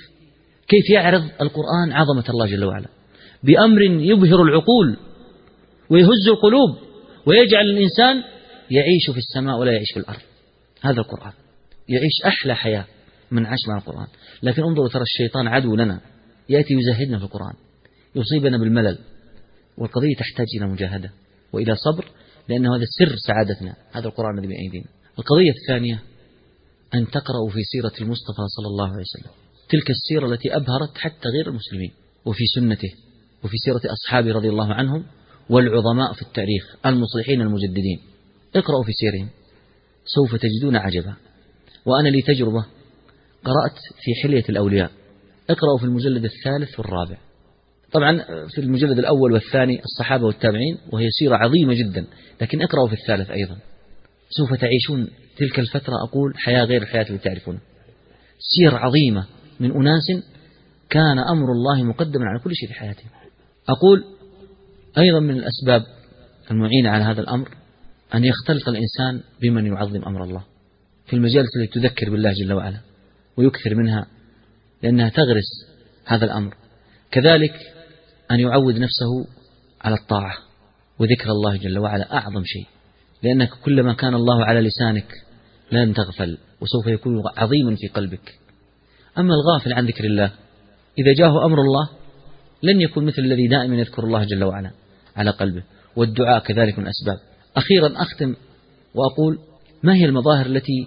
كيف يعرض القرآن عظمة الله جل وعلا بأمر يبهر العقول ويهز القلوب ويجعل الإنسان يعيش في السماء ولا يعيش في الأرض. هذا القرآن يعيش أحلى حياة من عاش مع القرآن. لكن انظروا، ترى الشيطان عدو لنا، يأتي يزهدنا في القرآن، يصيبنا بالملل، والقضية تحتاج إلى مجاهدة وإلى صبر، لأنه هذا سر سعادتنا، هذا القرآن الذي بين أيدينا. القضية الثانية أن تقرأوا في سيرة المصطفى صلى الله عليه وسلم، تلك السيرة التي أبهرت حتى غير المسلمين، وفي سنته، وفي سيرة أصحابه رضي الله عنهم والعظماء في التاريخ المصلحين المجددين. اقرأوا في سيرهم سوف تجدون عجبا. وأنا لي تجربة، قرأت في حلية الأولياء، اقرأوا في المجلد 3 و4. طبعا في المجلد الأول والثاني الصحابة والتابعين، وهي سيرة عظيمة جدا، لكن اقرأوا في 3 أيضا، سوف تعيشون تلك الفترة، أقول حياة غير الحياة التي تعرفونها. سير عظيمة من أناس كان أمر الله مقدما على كل شيء في حياتهم. أقول أيضا من الأسباب المعينة على هذا الأمر أن يختلط الإنسان بمن يعظم أمر الله في المجالس التي تذكر بالله جل وعلا، ويكثر منها لأنها تغرس هذا الأمر. كذلك أن يعود نفسه على الطاعة وذكر الله جل وعلا أعظم شيء، لأنك كلما كان الله على لسانك لن تغفل، وسوف يكون عظيما في قلبك. أما الغافل عن ذكر الله إذا جاءه أمر الله لن يكون مثل الذي دائما يذكر الله جل وعلا على قلبه. والدعاء كذلك من أسباب. أخيرا أختم وأقول: ما هي المظاهر التي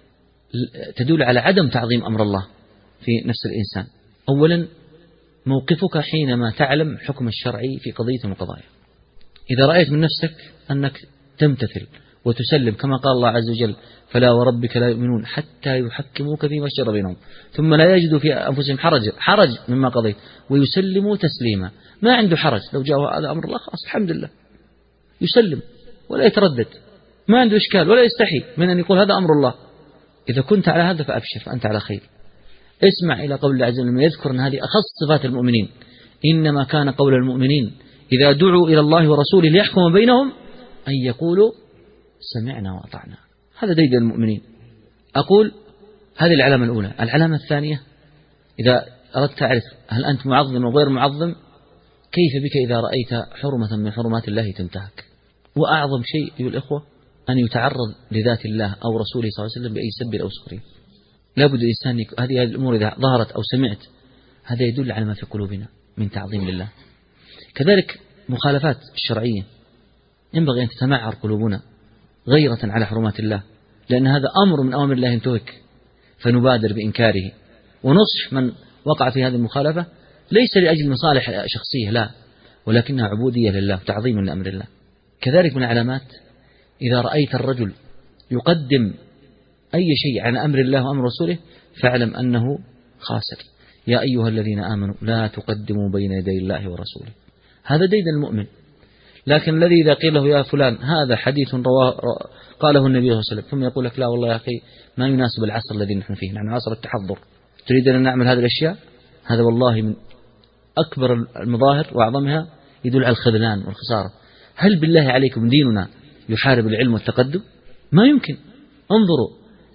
تدل على عدم تعظيم أمر الله في نفس الإنسان؟ أولا، موقفك حينما تعلم حكم الشرعي في قضية من القضايا. إذا رأيت من نفسك أنك تمتثل وتسلم كما قال الله عز وجل: فلا وربك لا يؤمنون حتى يحكموك فيما شجر بينهم ثم لا يجدوا في أنفسهم حرج مما قضيت ويسلموا تسليما. ما عنده حرج، لو جاء هذا أمر الله خلاص الحمد لله يسلم ولا يتردد، ما عنده إشكال ولا يستحي من أن يقول هذا أمر الله. إذا كنت على هذا فأبشر، فأنت على خير. اسمع إلى قول الله عز وجل يذكر أن هذه أخص صفات المؤمنين: إنما كان قول المؤمنين إذا دعوا إلى الله ورسوله ليحكم بينهم أن يقولوا سمعنا وأطعنا. هذا ديد المؤمنين. أقول هذه العلامة الأولى. العلامة الثانية، إذا أردت تعرف هل أنت معظم أو غير معظم، كيف بك إذا رأيت حرمة من حرمات الله تنتهك؟ وأعظم شيء أيها الإخوة أن يتعرض لذات الله أو رسوله صلى الله عليه وسلم بأي سب أو سخرية. لا بد الإنسان هذه الأمور إذا ظهرت أو سمعت هذا يدل على ما في قلوبنا من تعظيم لله. كذلك مخالفات الشرعية ينبغي أن تتمعر قلوبنا غيرة على حرمات الله، لأن هذا أمر من أوامر الله ينتهك، فنبادر بإنكاره ونصح من وقع في هذه المخالفة، ليس لأجل مصالح شخصية لا، ولكنها عبودية لله وتعظيم لأمر الله. كذلك من العلامات إذا رأيت الرجل يقدم أي شيء عن أمر الله وأمر رسوله فاعلم أنه خاسر. يا أيها الذين آمنوا لا تقدموا بين يدي الله ورسوله. هذا ديد المؤمن، لكن الذي إذا قيل له يا فلان هذا حديث قاله النبي صلى الله عليه وسلم، ثم يقول لك لا والله يا أخي ما يناسب العصر الذي نحن فيه، نحن عصر التحضر، تريد أن نعمل هذه الأشياء؟ هذا والله من أكبر المظاهر وأعظمها يدل على الخذلان والخسارة. هل بالله عليكم ديننا يحارب العلم والتقدم؟ ما يمكن. انظروا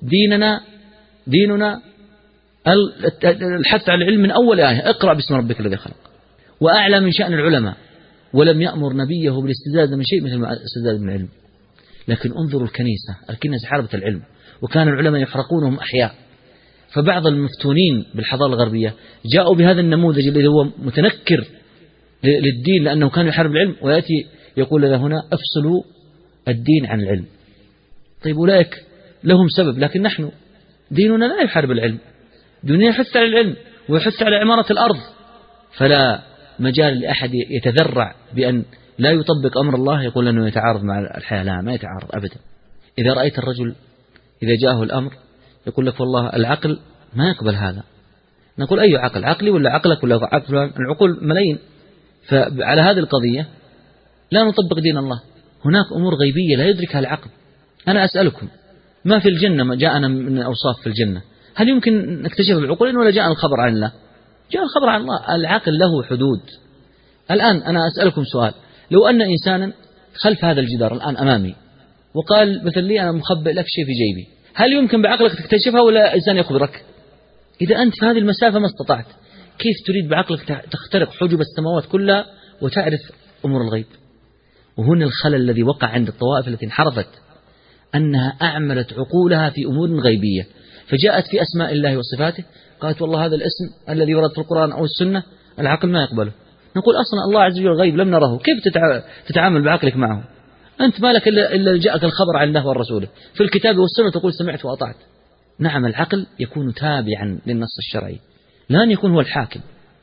ديننا الحث على العلم من أول آية، اقرأ باسم ربك الذي خلق، وأعلى من شأن العلماء، ولم يأمر نبيه بالاستزادة من شيء مثل ما استزاد من العلم. لكن انظروا الكنيسة حاربت العلم، وكان العلماء يحرقونهم أحياء. فبعض المفتونين بالحضارة الغربية جاءوا بهذا النموذج الذي هو متنكر للدين لأنه كان يحارب العلم، ويأتي يقول لنا هنا افصلوا الدين عن العلم. طيب أولئك لهم سبب، لكن نحن ديننا لا يحارب العلم، ديننا يحث على العلم ويحث على عمارة الأرض. فلا مجال لأحد يتذرع بأن لا يطبق أمر الله يقول أنه يتعارض مع الحياة. لا، ما يتعارض أبدا. إذا رأيت الرجل إذا جاءه الأمر يقول لك والله العقل ما يقبل هذا، نقول أي عقل؟ عقلي ولا عقلك ولا عقل؟ العقول ملايين. فعلى هذه القضية لا نطبق دين الله. هناك أمور غيبية لا يدركها العقل. أنا أسألكم، ما في الجنة ما جاءنا من أوصاف في الجنة، هل يمكن نكتشف بعقولنا ولا جاء الخبر عن الله؟ جاء الخبر عن الله. العقل له حدود. الآن أنا أسألكم سؤال، لو أن إنسانا خلف هذا الجدار الآن أمامي وقال مثل لي أنا مخبئ لك شيء في جيبي، هل يمكن بعقلك تكتشفها ولا إنسان يخبرك؟ إذا أنت في هذه المسافة ما استطعت، كيف تريد بعقلك تخترق حجب السماوات كلها وتعرف أمور الغيب؟ وهنا الخلل الذي وقع عند الطوائف التي انحرفت، أنها أعملت عقولها في أمور غيبية، فجاءت في أسماء الله وصفاته قالت والله هذا الاسم الذي ورد في القرآن أو السنة العقل ما يقبله. نقول أصلا الله عز وجل غيب لم نره، كيف تتعامل بعقلك معه؟ أنت مالك إلا جاءك الخبر عن الله والرسول في الكتاب والسنة تقول سمعت وأطعت. نعم، العقل يكون تابعا للنص الشرعي، لا أن يكون هو الحاكم.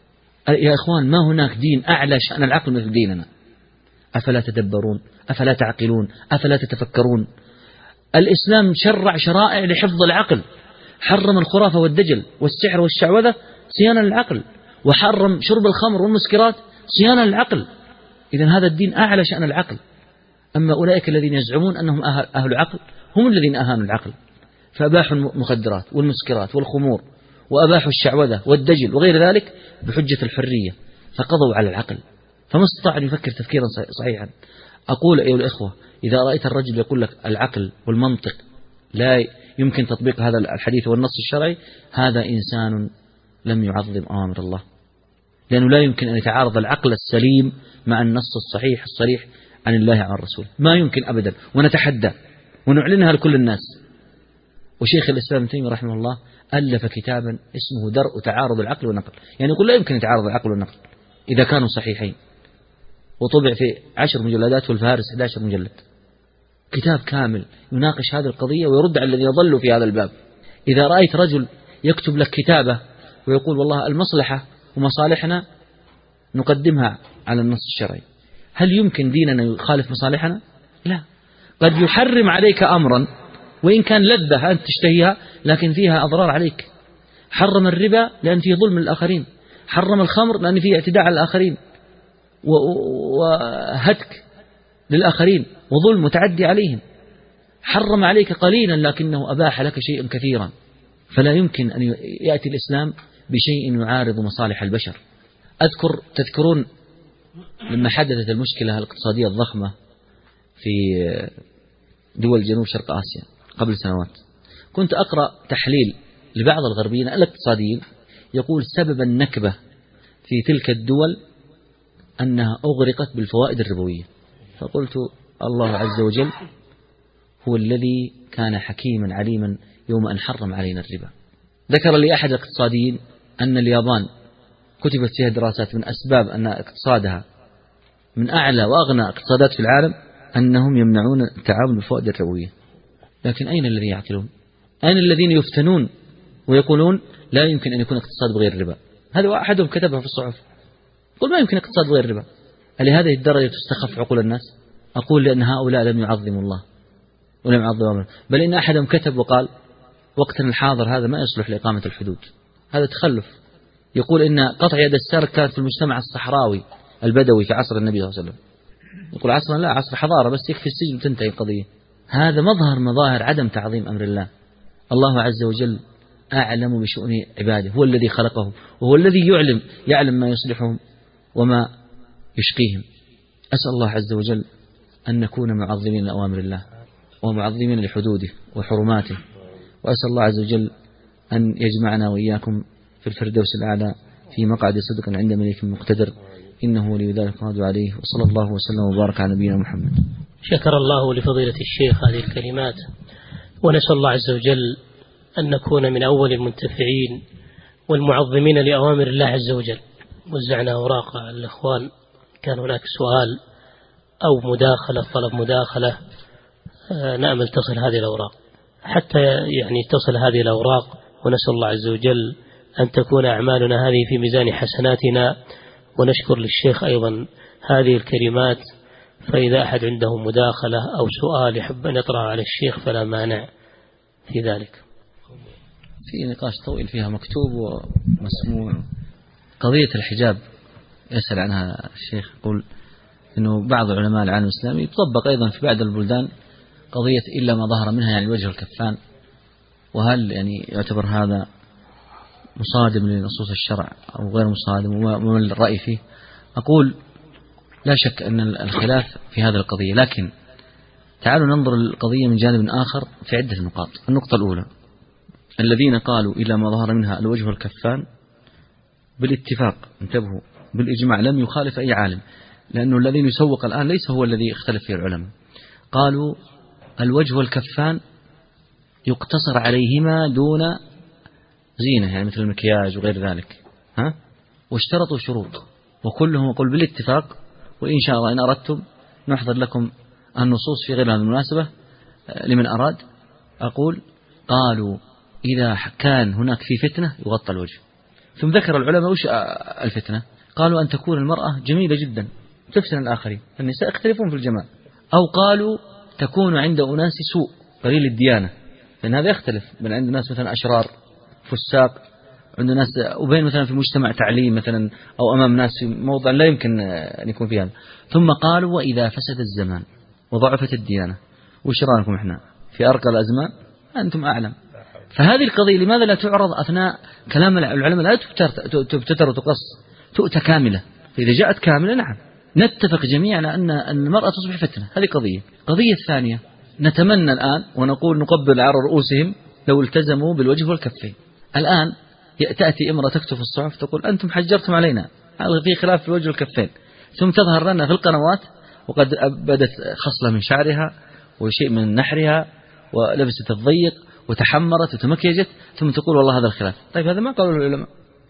يا إخوان، ما هناك دين أعلى شأن العقل مثل ديننا. أفلا تدبرون؟ أفلا تعقلون؟ أفلا تتفكرون؟ الإسلام شرع شرائع لحفظ العقل، حرم الخرافة والدجل والسحر والشعوذة صيانة للعقل، وحرم شرب الخمر والمسكرات صيانة للعقل. إذن هذا الدين أعلى شأن العقل. أما أولئك الذين يزعمون أنهم أهل عقل هم الذين أهانوا العقل، فأباحوا المخدرات والمسكرات والخمور، وأباحوا الشعوذة والدجل وغير ذلك بحجة الحرية، فقضوا على العقل، فما استطاع أن يفكر تفكيرا صحيحا. أقول أيها الإخوة، إذا رأيت الرجل يقول لك العقل والمنطق لا يمكن تطبيق هذا الحديث والنص الشرعي، هذا إنسان لم يعظم أوامر الله، لأنه لا يمكن أن يتعارض العقل السليم مع النص الصحيح الصريح عن الله عن الرسول، ما يمكن أبدا. ونتحدى ونعلنها لكل الناس. وشيخ الإسلام ابن تيمية رحمه الله ألف كتابا اسمه درء تعارض العقل والنقل، يعني يقول لا يمكن يتعارض العقل والنقل إذا كانوا صحيحين، وطبع في 10 مجلدات والفهارس 11 مجلد، كتاب كامل يناقش هذه القضية ويرد على الذين ضلوا في هذا الباب. إذا رأيت رجل يكتب لك كتابة ويقول والله المصلحة ومصالحنا نقدمها على النص الشرعي، هل يمكن ديننا يخالف مصالحنا؟ لا. قد يحرم عليك أمرا وإن كان لذة أنت تشتهيها لكن فيها أضرار عليك. حرم الربا لأن فيه ظلم للآخرين، حرم الخمر لأن فيه اعتداء على الآخرين وهتك للآخرين وظلم متعدي عليهم. حرم عليك قليلا لكنه أباح لك شيئا كثيرا. فلا يمكن أن يأتي الإسلام بشيء يعارض مصالح البشر. تذكرون لما حدثت المشكلة الاقتصادية الضخمة في دول جنوب شرق آسيا قبل سنوات، كنت أقرأ تحليل لبعض الغربيين الاقتصاديين يقول سبب النكبة في تلك الدول أنها أغرقت بالفوائد الربوية. فقلت الله عز وجل هو الذي كان حكيما عليما يوم أن حرم علينا الربا. ذكر لي أحد الاقتصاديين أن اليابان كتبت فيها دراسات من أسباب أن اقتصادها من أعلى وأغنى اقتصادات في العالم أنهم يمنعون التعامل بالفوائد الربوية. لكن أين الذين يعقلون؟ أين الذين يفتنون ويقولون لا يمكن أن يكون اقتصاد بغير الربا؟ هذا أحدهم كتبها في الصحف، قل ما يمكن اقتصاد بغير الربا. لهذه الدرجة تستخف عقول الناس؟ أقول لأن هؤلاء لم يعظموا الله ولم يعظموا أمره، بل إن أحدهم كتب وقال وقتنا الحاضر هذا ما يصلح لإقامة الحدود، هذا تخلف. يقول إن قطع يد السارق كانت في المجتمع الصحراوي البدوي في عصر النبي صلى الله عليه وسلم، يقول عصرا لا، عصر حضارة بس يكفي السجن وتنتهي القضية. هذا مظهر مظاهر عدم تعظيم أمر الله. الله عز وجل أعلم بشؤون عباده، هو الذي خلقهم وهو الذي يعلم ما يصلحهم وما يشقيهم. أسأل الله عز وجل أن نكون معظمين لأوامر الله ومعظمين لحدوده وحرماته، وأسأل الله عز وجل أن يجمعنا وإياكم في الفردوس الأعلى في مقعد صدق عند مليك مقتدر، إنه ولي ذلك القادر عليه. وصلى الله وسلم وبارك على نبينا محمد. شكر الله لفضيلة الشيخ هذه الكلمات، ونسأل الله عز وجل أن نكون من أول المنتفعين والمعظمين لأوامر الله عز وجل. وزعنا أوراق على الإخوان، كان هناك سؤال أو مداخلة، طلب مداخلة، نأمل تصل هذه الأوراق حتى تصل هذه الأوراق، ونسأل الله عز وجل أن تكون أعمالنا هذه في ميزان حسناتنا. ونشكر للشيخ أيضا هذه الكلمات، فإذا أحد عنده مداخلة أو سؤال يحب أن يطرح على الشيخ فلا مانع في ذلك. في نقاش طويل فيها مكتوب ومسموع. قضية الحجاب يسأل عنها الشيخ، يقول أنه بعض علماء العالم الإسلامي يطبق أيضا في بعض البلدان قضية إلا ما ظهر منها الوجه الكفان، وهل يعتبر هذا مصادم لنصوص الشرع أو غير مصادم، وما الرأي فيه؟ أقول لا شك أن الخلاف في هذا القضية، لكن تعالوا ننظر القضية من جانب آخر في عدة نقاط. النقطة الأولى، الذين قالوا إلا ما ظهر منها الوجه الكفان بالاتفاق، انتبهوا، بالإجماع، لم يخالف أي عالم، لأنه الذي يسوق الآن ليس هو الذي اختلف فيه العلماء. قالوا الوجه والكفان يقتصر عليهما دون زينة، مثل المكياج وغير ذلك، واشترطوا شروط، وكلهم يقول بالاتفاق، وإن شاء الله إن أردتم نحضر لكم النصوص في غير هذه المناسبة لمن أراد. أقول قالوا إذا كان هناك في فتنة يغطى الوجه. ثم ذكر العلماء وش الفتنة؟ قالوا أن تكون المرأة جميلة جدا تفتن الآخرين، النساء يختلفون في الجمال. أو قالوا تكون عند أناس سوء قليل الديانة، لأن هذا يختلف بين عند ناس مثلا أشرار فساق، عند ناس، وبين مثلا في مجتمع تعليم مثلا، أو أمام ناس في موضع لا يمكن أن يكون فيها. ثم قالوا وإذا فسد الزمان وضعفت الديانة، وش رأيكم إحنا في أرقى الأزمان؟ أنتم أعلم. فهذه القضية لماذا لا تعرض أثناء كلام العلماء؟ لا تبتتر وتقص، تؤتى كاملة. فإذا جاءت كاملة نعم نتفق جميعا أن المرأة تصبح فتنة. هذه قضية ثانية، نتمنى الآن ونقول نقبل على رؤوسهم لو التزموا بالوجه والكفين. الآن تأتي امرأة تكتب في الصحف تقول أنتم حجرتم علينا، هذا في خلاف في الوجه والكفين، ثم تظهر لنا في القنوات وقد بدت خصلة من شعرها وشيء من نحرها ولبست الضيق وتحمرت وتمكيجت، ثم تقول والله هذا الخلاف. طيب هذا ما قالوا العلماء.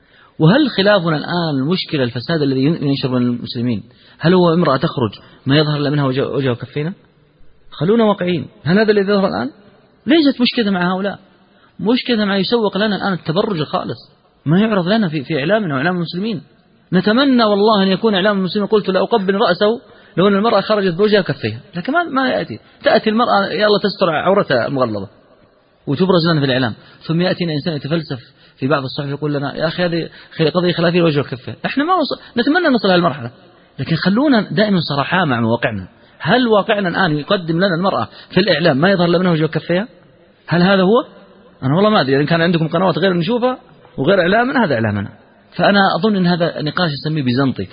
وهل خلافنا الآن المشكلة الفساد الذي ينشر بين المسلمين هل هو امرأة تخرج ما يظهر لها منها وجه وكفينا؟ خلونا واقعين، هل هذا الذي يظهر الآن؟ ليست مشكلة مع هؤلاء، مشكلة مع يسوق لنا الآن التبرج الخالص، ما يعرض لنا في إعلامنا وإعلام المسلمين. نتمنى والله أن يكون إعلام المسلمين، قلت لا أقبل رأسه لو أن المرأة خرجت بوجهها وكفيها، لكن ما تأتي المرأة يلا تستر عورتها المغلظة وتبرز لنا في الإعلام، ثم يأتينا إنسان يتفلسف في بعض الصحف يقول لنا يا أخي هذه قضية خلافية الوجه والكفين. إحنا ما نتمنى نصل هذه المرحلة، لكن خلونا دائما صراحة مع مواقعنا. هل واقعنا الآن يقدم لنا المرأة في الإعلام ما يظهر لنا وجه وكفيها؟ هل هذا هو؟ أنا والله ما أدري، إن كان عندكم قنوات غير نشوفها وغير إعلامنا هذا إعلامنا. فأنا أظن أن هذا نقاش نسميه بيزنطي،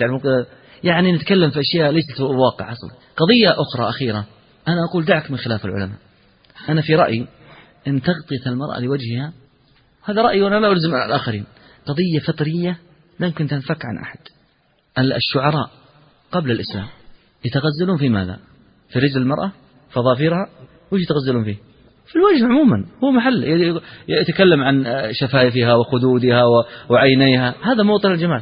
يعني نتكلم في أشياء ليست في الواقع أصلا. قضية أخرى أخيرة، أنا أقول دعك من خلاف العلماء. أنا في رأيي أن تغطية المرأة لوجهها هذا رأيي وأنا لا ألزم الآخرين، قضية فطرية لا يمكن تنفك عن أحد. الشعراء قبل الإسلام يتغزلون في ماذا؟ في رجل المرأة، فظافرها، وش يتغزلون فيه؟ في الوجه عموما، هو محل يتكلم عن شفايفها وخدودها وعينيها، هذا موطن الجمال.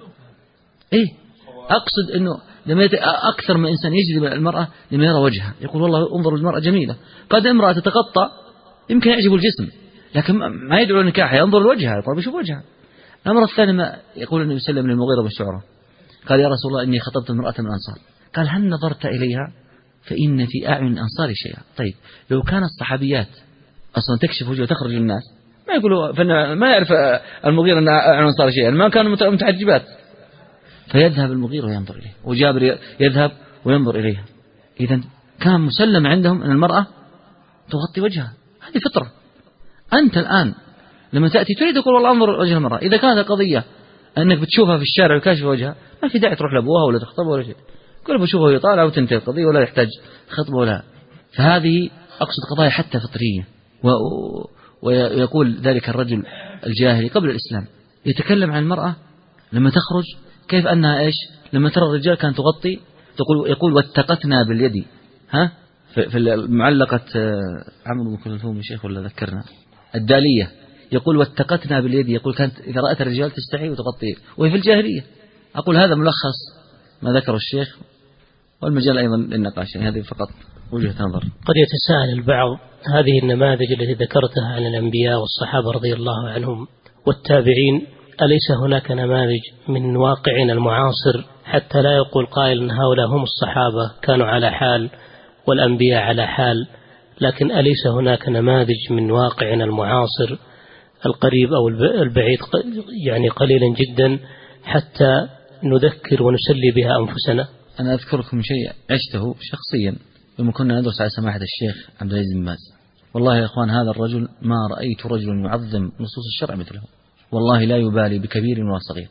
إيه أقصد أنه لما أكثر من إنسان يجذب المرأة لما يرى وجهها، يقول والله انظر المرأة جميلة. قد امرأة تتقطع يمكن يعجب الجسم، لكن ما يدعو النكاح، ينظر لوجهها، يقول بشوف وجهها. الأمر الثاني ما يقول النبي صلى الله عليه وسلم للمغيرة بن شعبة، قال يا رسول الله إني خطبت امرأة من الأنصار، قال هل نظرت إليها؟ فإن في أعين الأنصار شيئا. طيب لو كانت الصحابيات أصلا تكشف وجهها وتخرج للناس ما يقولوا، ما يعرف المغيرة أن أعين الأنصار شيئا، ما كانوا متعجبات. فيذهب المغيرة وينظر إليه، وجابر يذهب وينظر إليها. إذن كان مسلم عندهم أن المرأة تغطي وجهها، هذه فطرة. أنت الآن لما تأتي تريد تقول والله انظر وجه المرأة، إذا كانت قضية أنك بتشوفها في الشارع وكاشف وجهها ما في داعي تروح لأبوها ولا تخطبها ولا شيء، كل بشوفها وهي طالعة وتنتهي القضية ولا يحتاج خطبة ولا. فهذه أقصد قضايا حتى فطرية. ويقول ذلك الرجل الجاهلي قبل الإسلام يتكلم عن المرأة لما تخرج كيف أنها إيش، لما ترى الرجال كانت تغطي، يقول واتقتنا باليد. ها في المعلقة عمرو بن كلثوم يا شيخ ولا ذكرنا الدالية، يقول واتقتنا باليد، يقول كانت إذا رأت الرجال تستحي وتغطي، وهي في الجاهلية. أقول هذا ملخص ما ذكره الشيخ، والمجال أيضا للنقاش، يعني هذه فقط وجهة نظر. قد يتساءل البعض هذه النماذج التي ذكرتها عن الأنبياء والصحابة رضي الله عنهم والتابعين، أليس هناك نماذج من واقعنا المعاصر حتى لا يقول قائل أن هؤلاء هم الصحابة كانوا على حال والأنبياء على حال، لكن أليس هناك نماذج من واقعنا المعاصر القريب أو البعيد يعني قليلا جدا حتى نذكر ونسلي بها أنفسنا؟ أنا أذكركم شيء عشته شخصيا لما كنا ندرس على سماحة الشيخ عبد العزيز بن باز. والله يا إخوان هذا الرجل ما رأيت رجل يعظم نصوص الشرع مثله، والله لا يبالي بكبير ولا صغير،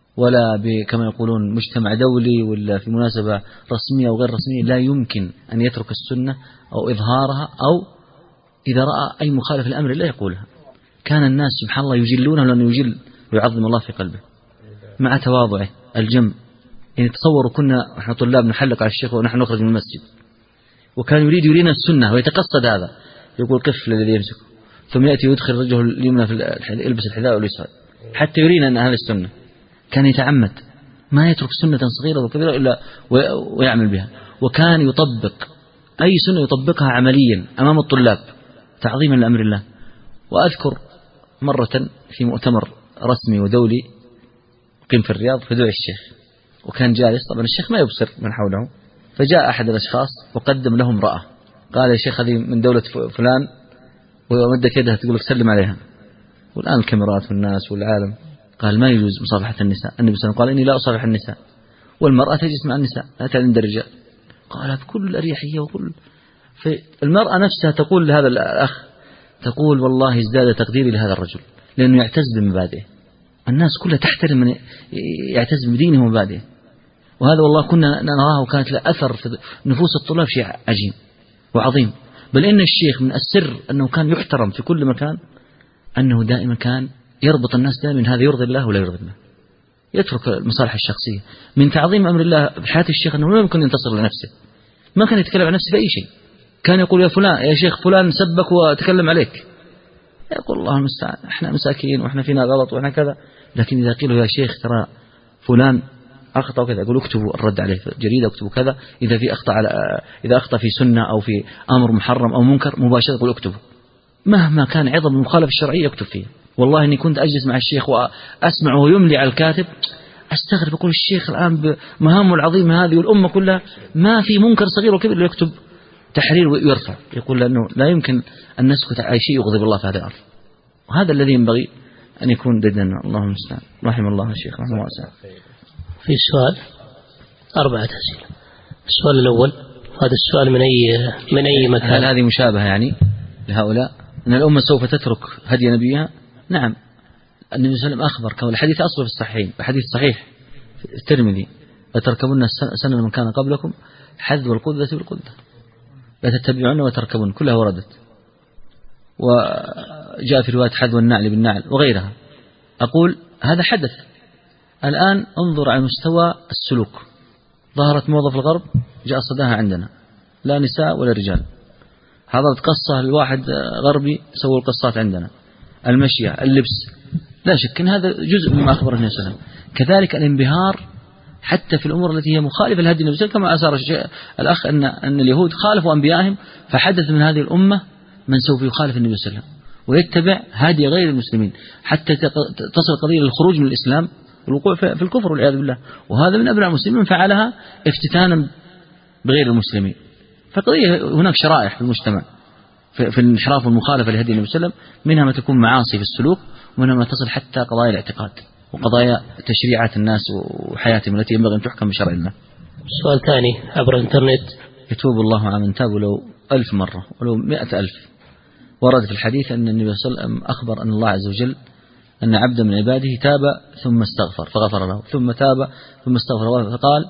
ولا كما يقولون مجتمع دولي ولا في مناسبة رسمية أو غير رسمية، لا يمكن أن يترك السنة أو إظهارها، أو إذا رأى أي مخالف الأمر لا يقولها. كان الناس سبحان الله يجلونه لأنه يجل ويعظم الله في قلبه مع تواضعه الجم. يعني تصوروا كنا نحن طلاب نحلق على الشيخ ونحن نخرج من المسجد، وكان يريد يرينا السنة ويتقصد هذا، يقول قف الذي يمسكه، ثم يأتي ويدخل رجله اليمنى يلبس الحذاء واليسرى حتى يرينا أن هذا السنة. كان يتعمد ما يترك سنة صغيرة وكبيرة إلا ويعمل بها، وكان يطبق أي سنة يطبقها عمليا أمام الطلاب تعظيما لأمر الله. وأذكر مرة في مؤتمر رسمي ودولي قيم في الرياض في دعي الشيخ، وكان جالس طبعا الشيخ ما يبصر من حوله، فجاء أحد الأشخاص وقدم له امرأة، قال يا شيخ هذه من دولة فلان، ومدت يدها تقول لك سلم عليها، والآن الكاميرات والناس والعالم. قال ما يجوز مصافحة النساء، النبي صلى الله عليه وسلم قال إني لا أصافح النساء، والمرأة تجلس مع النساء لا تعند الرجال. قال بكل أريحية وكل المرأة نفسها تقول لهذا الأخ، تقول والله ازداد تقديري لهذا الرجل لأنه يعتز بمبادئه، الناس كلها تحترم من يعتز بدينه ومبادئه. وهذا والله كنا نراه وكانت له أثر في نفوس الطلاب شيء عجيب وعظيم. بل إن الشيخ من السر أنه كان يحترم في كل مكان، أنه دائما كان يربط الناس دائما هذا يرضي الله ولا يرضي الله، يترك المصالح الشخصية. من تعظيم أمر الله في حياة الشيخ أنه لا يمكن ينتصر لنفسه، ما كان يتكلم عن نفسه في أي شيء. كان يقول يا فلان يا شيخ فلان سبك وتكلم عليك، يقول الله المستعان احنا مساكين واحنا فينا غلط واحنا كذا، لكن إذا قيل يا شيخ ترى فلان أخطأ وكذا، يقول اكتبوا الرد عليه في الجريدة، اكتبوا كذا، إذا في إذا أخطأ في سنة أو في أمر محرم أو منكر مباشرة يقول اكتبوا، مهما كان عظم المخالفة الشرعية يكتب فيه. والله إني كنت أجلس مع الشيخ وأسمعه يملي على الكاتب أستغرب، أقول الشيخ الآن بمهامه العظيمة هذه والأمة كلها ما في منكر صغير وكبير يكتب تحرير ويرفع، يقول لأنه لا يمكن أن نسكت على شيء يغضب الله في هذا الأرض، وهذا الذي ينبغي أن يكون ضدنا. الله المستعان. رحم الله الشيخ رحمه الله واسع. في سؤال 4 أسئلة. السؤال الأول، هذا السؤال من أي مكان؟ هل هذه مشابهة يعني لهؤلاء أن الأمة سوف تترك هدي نبيها؟ نعم، النبي صلى الله عليه وسلم أخبر كما الحديث أصله في الصحيحين، الحديث صحيح في الترمذي لتركبن سنن من كان قبلكم حذو القدة بالقدة، لا تتبعون وتركبون، كلها وردت. وجاء في رواية حذو النعل بالنعل وغيرها. أقول هذا حدث الآن. انظر على مستوى السلوك، ظهرت موظف الغرب جاء صداها عندنا، لا نساء ولا رجال. حضرت قصة الواحد غربي سووا القصات عندنا، المشية، اللبس، لا شك أن هذا جزء مما أخبر النبي صلى الله عليه وسلم. كذلك الانبهار حتى في الأمور التي هي مخالفة لهدي النبي صلى الله عليه وسلم، كما أثار الأخ أن اليهود خالفوا أنبيائهم، فحدث من هذه الأمة من سوف يخالف النبي صلى الله عليه وسلم ويتبع هدي غير المسلمين حتى تصل قضية للخروج من الإسلام والوقوع في الكفر والعياذ بالله. وهذا من أبناء المسلمين فعلها افتتانا بغير المسلمين. فقضية هناك شرائح في المجتمع في الانحراف والمخالفة لهدي النبي صلى الله عليه وسلم، منها ما تكون معاصي في السلوك، ومنها ما تصل حتى قضايا الاعتقاد وقضايا تشريعات الناس وحياتهم التي ينبغي أن تحكم بشرع الله. سؤال ثاني عبر الإنترنت: يتوب الله على من تاب ولو 1000 مرة ولو 100,000. ورد في الحديث أن النبي صلى الله عليه وسلم أخبر أن الله عز وجل أن عبدا من عباده تاب ثم استغفر فغفر له، ثم تاب ثم استغفر، فقال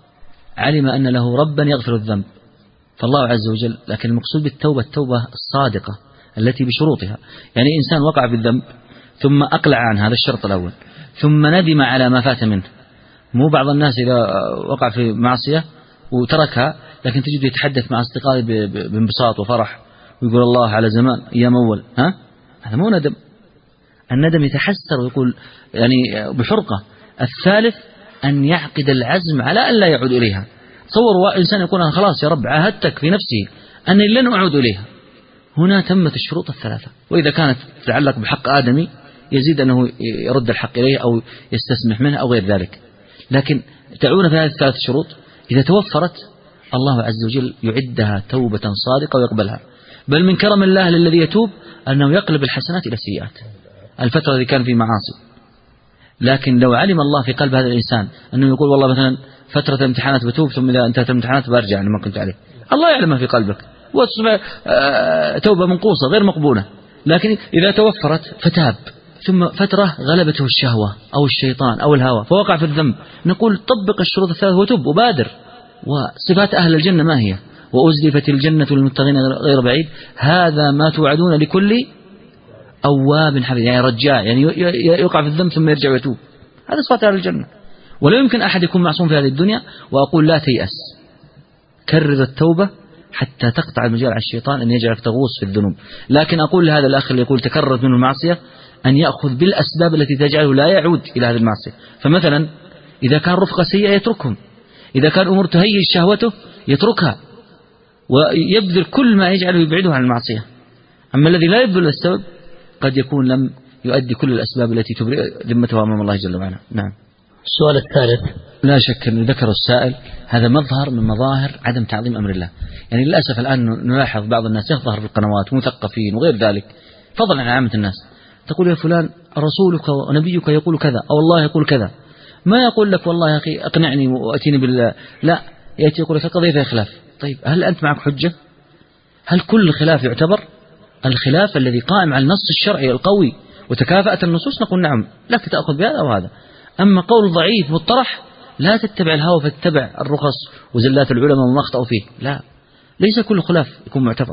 علم أن له ربا يغفر الذنب فالله عز وجل. لكن المقصود بالتوبة التوبة الصادقة التي بشروطها، يعني إنسان وقع في الذنب ثم أقلع عن هذا الشرط الأول ثم ندم على ما فات منه. مو بعض الناس إذا وقع في معصية وتركها لكن تجد يتحدث مع أصدقائه بانبساط وفرح ويقول الله على زمان أيام أول، هذا مو ندم. الندم يتحسر ويقول يعني بحرقة. الثالث أن يعقد العزم على أن لا يعود إليها. تصور إنسان يقول أنا خلاص يا رب عاهدتك في نفسي أني لن أعود إليها. هنا تمت الشروط الثلاثة. وإذا كانت تتعلق بحق آدمي يزيد أنه يرد الحق إليه أو يستسمح منه أو غير ذلك. لكن تعون في هذه الثلاث شروط إذا توفرت الله عز وجل يعدها توبة صادقة ويقبلها. بل من كرم الله للذي يتوب أنه يقلب الحسنات إلى السيئات الفترة التي كان في معاصي. لكن لو علم الله في قلب هذا الإنسان أنه يقول والله مثلا فترة الامتحانات بتوب ثم إذا انتهت الامتحانات برجع لما كنت عليه، الله يعلم ما في قلبك وتصبح توبة منقوصة غير مقبولة. لكن إذا توفرت فتاب ثم فترة غلبته الشهوة أو الشيطان أو الهوى فوقع في الذنب، نقول طبق الشروط الثلاث وتب وبادر. وصفات أهل الجنة ما هي؟ وأزلفت الجنة للمتقين غير بعيد، هذا ما توعدون لكل أواب حفيظ، يعني رجاع، يعني يقع في الذنب ثم يرجع ويتوب. هذا صفات أهل الجنة. ولا يمكن أحد يكون معصوم في هذه الدنيا. وأقول لا تيأس، كرر التوبة حتى تقطع المجال على الشيطان أن يجعلك تغوص في الذنوب. لكن أقول لهذا الأخ اللي يقول تكررت منه المعصية أن يأخذ بالأسباب التي تجعله لا يعود إلى هذه المعصية. فمثلا إذا كان رفقة سيئة يتركهم، إذا كان أمور تهيج شهوته يتركها ويبذل كل ما يجعله يبعده عن المعصية. أما الذي لا يبذل السبب قد يكون لم يؤدي كل الأسباب التي تبرئ ذمته أمام الله جل وعلا. نعم. السؤال الثالث: لا شك أن ذكر السائل هذا مظهر من مظاهر عدم تعظيم أمر الله. يعني للأسف الآن نلاحظ بعض الناس يظهر في القنوات مثقفين وغير ذلك فضلا عن عامة الناس، تقول يا فلان رسولك ونبيك يقول كذا أو الله يقول كذا، ما يقول لك والله يا أخي أقنعني وأتيني بالله، لا، يأتي يقول لك قضية فيها خلاف. طيب هل أنت معك حجة؟ هل كل خلاف يعتبر؟ الخلاف الذي قائم على النص الشرعي القوي وتكافأت النصوص نقول نعم لك تأخذ بهذا أو هذا. أما قول ضعيف مطرح لا تتبع الهوى فتتبع الرخص وزلات العلماء وما أخطأوا فيه، لا، ليس كل خلاف يكون معتبر.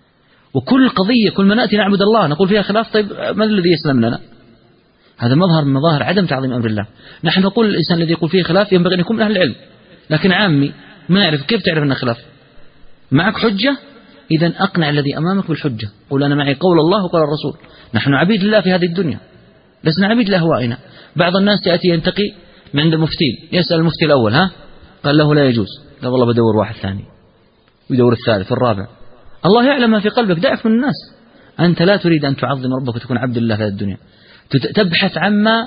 وكل قضية كل ما نأتي نعبد الله نقول فيها خلاف، طيب ما الذي يسلم لنا؟ هذا مظهر من مظاهر عدم تعظيم أمر الله. نحن نقول الإنسان الذي يقول فيه خلاف ينبغي أن يكون من أهل العلم، لكن عامي ما يعرف. كيف تعرف أنه خلاف؟ معك حجة؟ إذن أقنع الذي أمامك بالحجة، قول أنا معي قول الله وقول الرسول. نحن عبيد الله في هذه الدنيا، لسنا عبيد لأهوائنا. بعض الناس يأتي ينتقي من عند المفتين، يسأل المفتي الأول قال له لا يجوز، قال والله بدور واحد ثاني ويدور الثالث والرابع. الله يعلم ما في قلبك، دعك من الناس. أنت لا تريد أن تعظم ربك وتكون عبد الله في هذه الدنيا، تبحث عما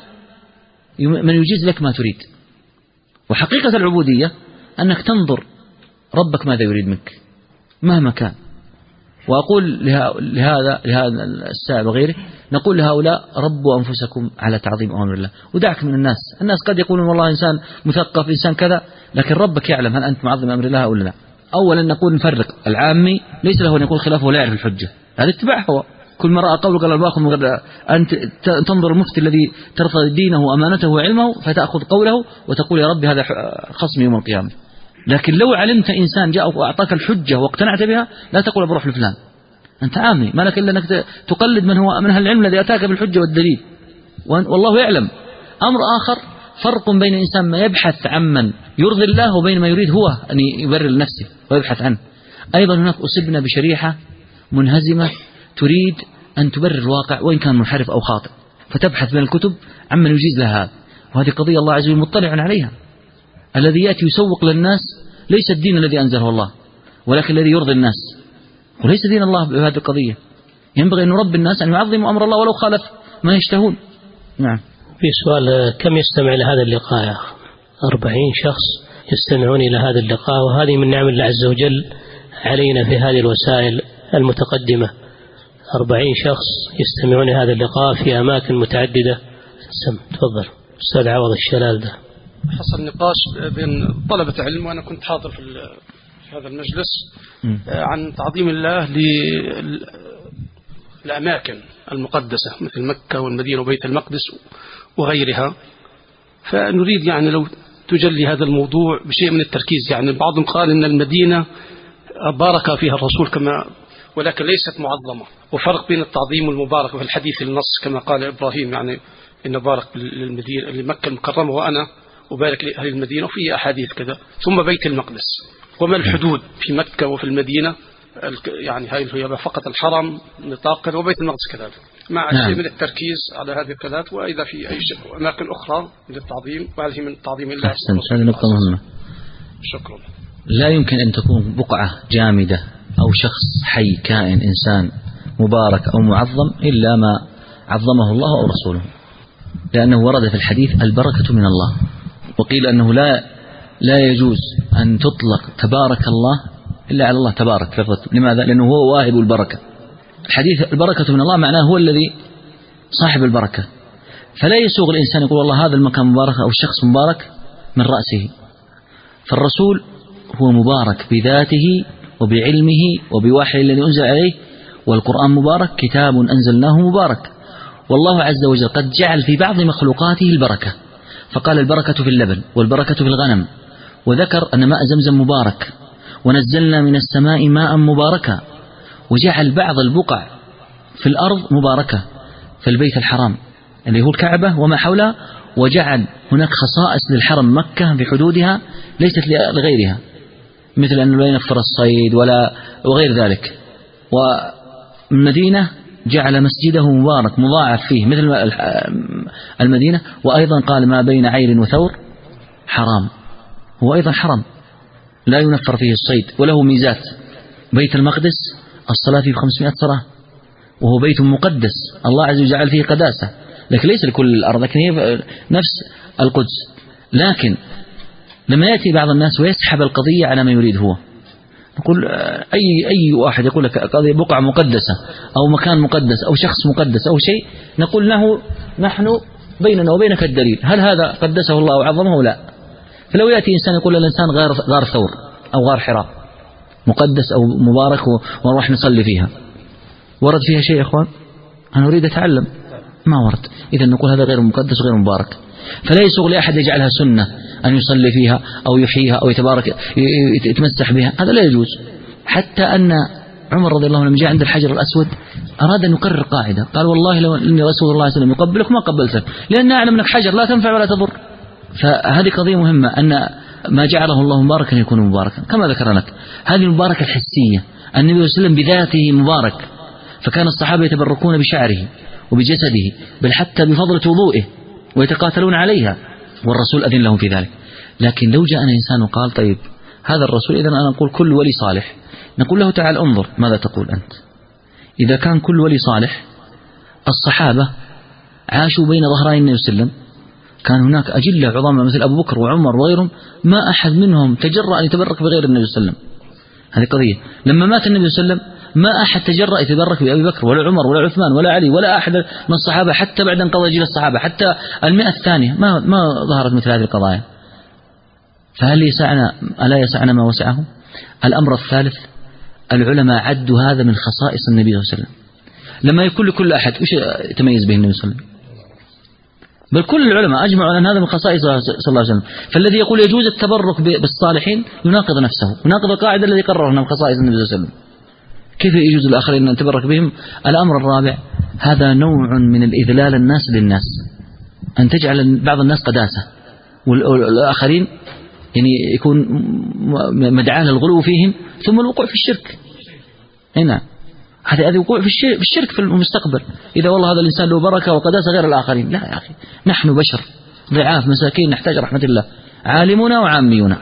من يجيز لك ما تريد. وحقيقة العبودية أنك تنظر ربك ماذا يريد منك مهما كان. وأقول لهذا السائل وغيره، نقول لهؤلاء ربوا أنفسكم على تعظيم أوامر الله ودعك من الناس. الناس قد يقولون والله إنسان مثقف إنسان كذا، لكن ربك يعلم هل أنت معظم أمر الله أو لا. أولا نقول نفرق، العامي ليس له أن يقول خلافه ولا يعرف الحجة، هذا اتباع هو. كل ما رأى قولك قال باخذ من غير أن تنظر المفتي الذي ترفض دينه وأمانته وعلمه فتأخذ قوله وتقول يا ربي هذا خصمي يوم القيامة. لكن لو علمت إنسان جاء وأعطاك الحجة واقتنعت بها لا تقول بروح لفلان، أنت عامي ما لك إلا أنك تقلد من هو من أهل العلم الذي أتاك بالحجة والدليل، والله يعلم. أمر آخر فرق بين إنسان ما يبحث عمن يرضي الله وبين ما يريد هو أن يبرر لنفسه ويبحث عنه. أيضا هناك أصبنا بشريحة منهزمة تريد أن تبرر الواقع وإن كان منحرف أو خاطئ، فتبحث بين الكتب عمن يجيز لها، وهذه قضية الله عز وجل مطلع عليها. الذي يأتي يسوق للناس ليس الدين الذي أنزله الله ولكن الذي يرضي الناس، وليس دين الله بهذه القضية. ينبغي أن نربي الناس أن يعظموا أمر الله ولو خالف ما يشتهون. نعم. في سؤال: كم يستمع إلى هذا اللقاء يا أخي؟ 40 شخص يستمعون إلى هذا اللقاء، وهذه من نعم الله عز وجل علينا في هذه الوسائل المتقدمة. 40 شخص يستمعون إلى هذا اللقاء في أماكن متعددة. تفضل أستاذ عوض الشلال ده. حصل نقاش بين طلبة علم، وأنا كنت حاضر في هذا المجلس، عن تعظيم الله للأماكن المقدسة مثل مكة والمدينة وبيت المقدس وغيرها. فنريد يعني لو تجلي هذا الموضوع بشيء من التركيز. يعني بعضهم قال إن المدينة بارك فيها الرسول ولكن ليست معظمة، وفرق بين التعظيم والمباركة. في الحديث النص كما قال إبراهيم يعني إن بارك للمدينة لمكة المكرمة وأنا أبارك لأهل المدينة، وفي أحاديث كذا. ثم بيت المقدس، وما الحدود في مكة وفي المدينة؟ يعني هاي هي فقط الحرم نطاقا، وبيت المقدس كذلك، مع شيء من التركيز على هذه الكذات. وإذا في أي أماكن أخرى للتعظيم، وهذه من تعظيم الله. أحسنت، هذه نقطة مهمة. شكرا. لا يمكن أن تكون بقعة جامدة أو شخص حي كائن إنسان مبارك أو معظم إلا ما عظمه الله أو رسوله، لأنه ورد في الحديث البركة من الله، وقيل أنه لا يجوز أن تطلق تبارك الله إلا على الله تبارك لفظة. لماذا؟ لأنه هو واهب البركة. الحديث البركة من الله معناه هو الذي صاحب البركة، فلا يسوغ الإنسان يقول والله هذا المكان مبارك أو الشخص مبارك من رأسه. فالرسول هو مبارك بذاته وبعلمه وبوحي الذي أنزل عليه، والقرآن مبارك كتاب أنزلناه مبارك. والله عز وجل قد جعل في بعض مخلوقاته البركة، فقال البركة في اللبن والبركة في الغنم، وذكر أن ماء زمزم مبارك، ونزلنا من السماء ماء مباركا، وجعل بعض البقع في الأرض مباركة، فالبيت الحرام اللي هو الكعبة وما حولها، وجعل هناك خصائص للحرم مكة بحدودها ليست لغيرها، مثل أنه لا ينفر الصيد وغير ذلك. والمدينة جعل مسجده مبارك مضاعف فيه مثل المدينة. وأيضا قال ما بين عير وثور حرام، هو أيضا حرم لا ينفر فيه الصيد وله ميزات. بيت المقدس الصلاة فيه 500 صلاة، وهو بيت مقدس الله عز وجل جعل فيه قداسة، لكن ليس لكل الأرض، لكن هي نفس القدس. لكن لما يأتي بعض الناس ويسحب القضية على ما يريد هو، نقول أي واحد يقول لك قضية بقعة مقدسة أو مكان مقدس أو شخص مقدس أو شيء، نقول له نحن بيننا وبينك الدليل، هل هذا قدسه الله وعظمه؟ لا. فلو يأتي إنسان يقول للإنسان غار ثور أو غار حراء مقدس أو مبارك ونروح نصلي فيها، ورد فيها شيء يا إخوان؟ أنا أريد أتعلم، ما ورد. إذا نقول هذا غير مقدس وغير مبارك. فلا يسوغ لأحد يجعلها سنة أن يصلي فيها أو يحييها أو يتمسح بها، هذا لا يجوز. حتى أن عمر رضي الله عنه لما جاء عند الحجر الأسود أراد أن يقرر قاعدة، قال والله لو أني رسول الله صلى الله عليه وسلم يقبلك ما قبلتك، لأن أعلم أنك حجر لا تنفع ولا تضر. فهذه قضية مهمة، أن ما جعله الله مباركا يكون مباركا. كما ذكر لك هذه المباركة الحسية، النبي صلى الله عليه وسلم بذاته مبارك، فكان الصحابة يتبركون بشعره وبجسده، بل حتى بفضلة وضوئه ويتقاتلون عليها، والرسول أذن لهم في ذلك. لكن لو جاءنا إنسان وقال طيب هذا الرسول، إذن أنا أقول كل ولي صالح، نقول له تعال انظر ماذا تقول أنت. إذا كان كل ولي صالح، الصحابة عاشوا بين ظهري النبي صلى الله عليه وسلم، كان هناك أجلة عظمى مثل أبو بكر وعمر وغيرهم، ما أحد منهم تجرأ أن يتبرك بغير النبي صلى الله عليه وسلم. هذه قضية. لما مات النبي صلى الله عليه وسلم ما أحد تجرأ يتبرك بأبي بكر ولا عمر ولا عثمان ولا علي ولا أحد من الصحابة، حتى بعد انقضى جيل الصحابة، حتى 100 الثانية ما ظهرت مثل هذه القضايا. فهل يسعنا ألا يسعنا ما وسعه؟ الأمر الثالث، العلماء عدوا هذا من خصائص النبي صلى الله عليه وسلم. لما يكون لكل أحد وش يتميز به النبي صلى الله عليه وسلم؟ بل كل العلماء أجمعوا على أن هذا من خصائص صلى الله عليه وسلم. فالذي يقول يجوز التبرك بالصالحين يناقض نفسه، يناقض القاعدة الذي قررها من خصائص النبي صلى الله عليه وسلم. كيف يجوز الآخرين أن نتبرك بهم؟ الأمر الرابع، هذا نوع من الإذلال الناس للناس، أن تجعل بعض الناس قداسة والآخرين يعني يكون مدعاة للغلو فيهم، ثم الوقوع في الشرك. هنا هذا وقوع في الشرك في المستقبل. إذا والله هذا الإنسان له بركة وقداسة غير الآخرين، لا يا أخي، نحن بشر ضعاف مساكين نحتاج رحمة الله، عالمنا وعامينا.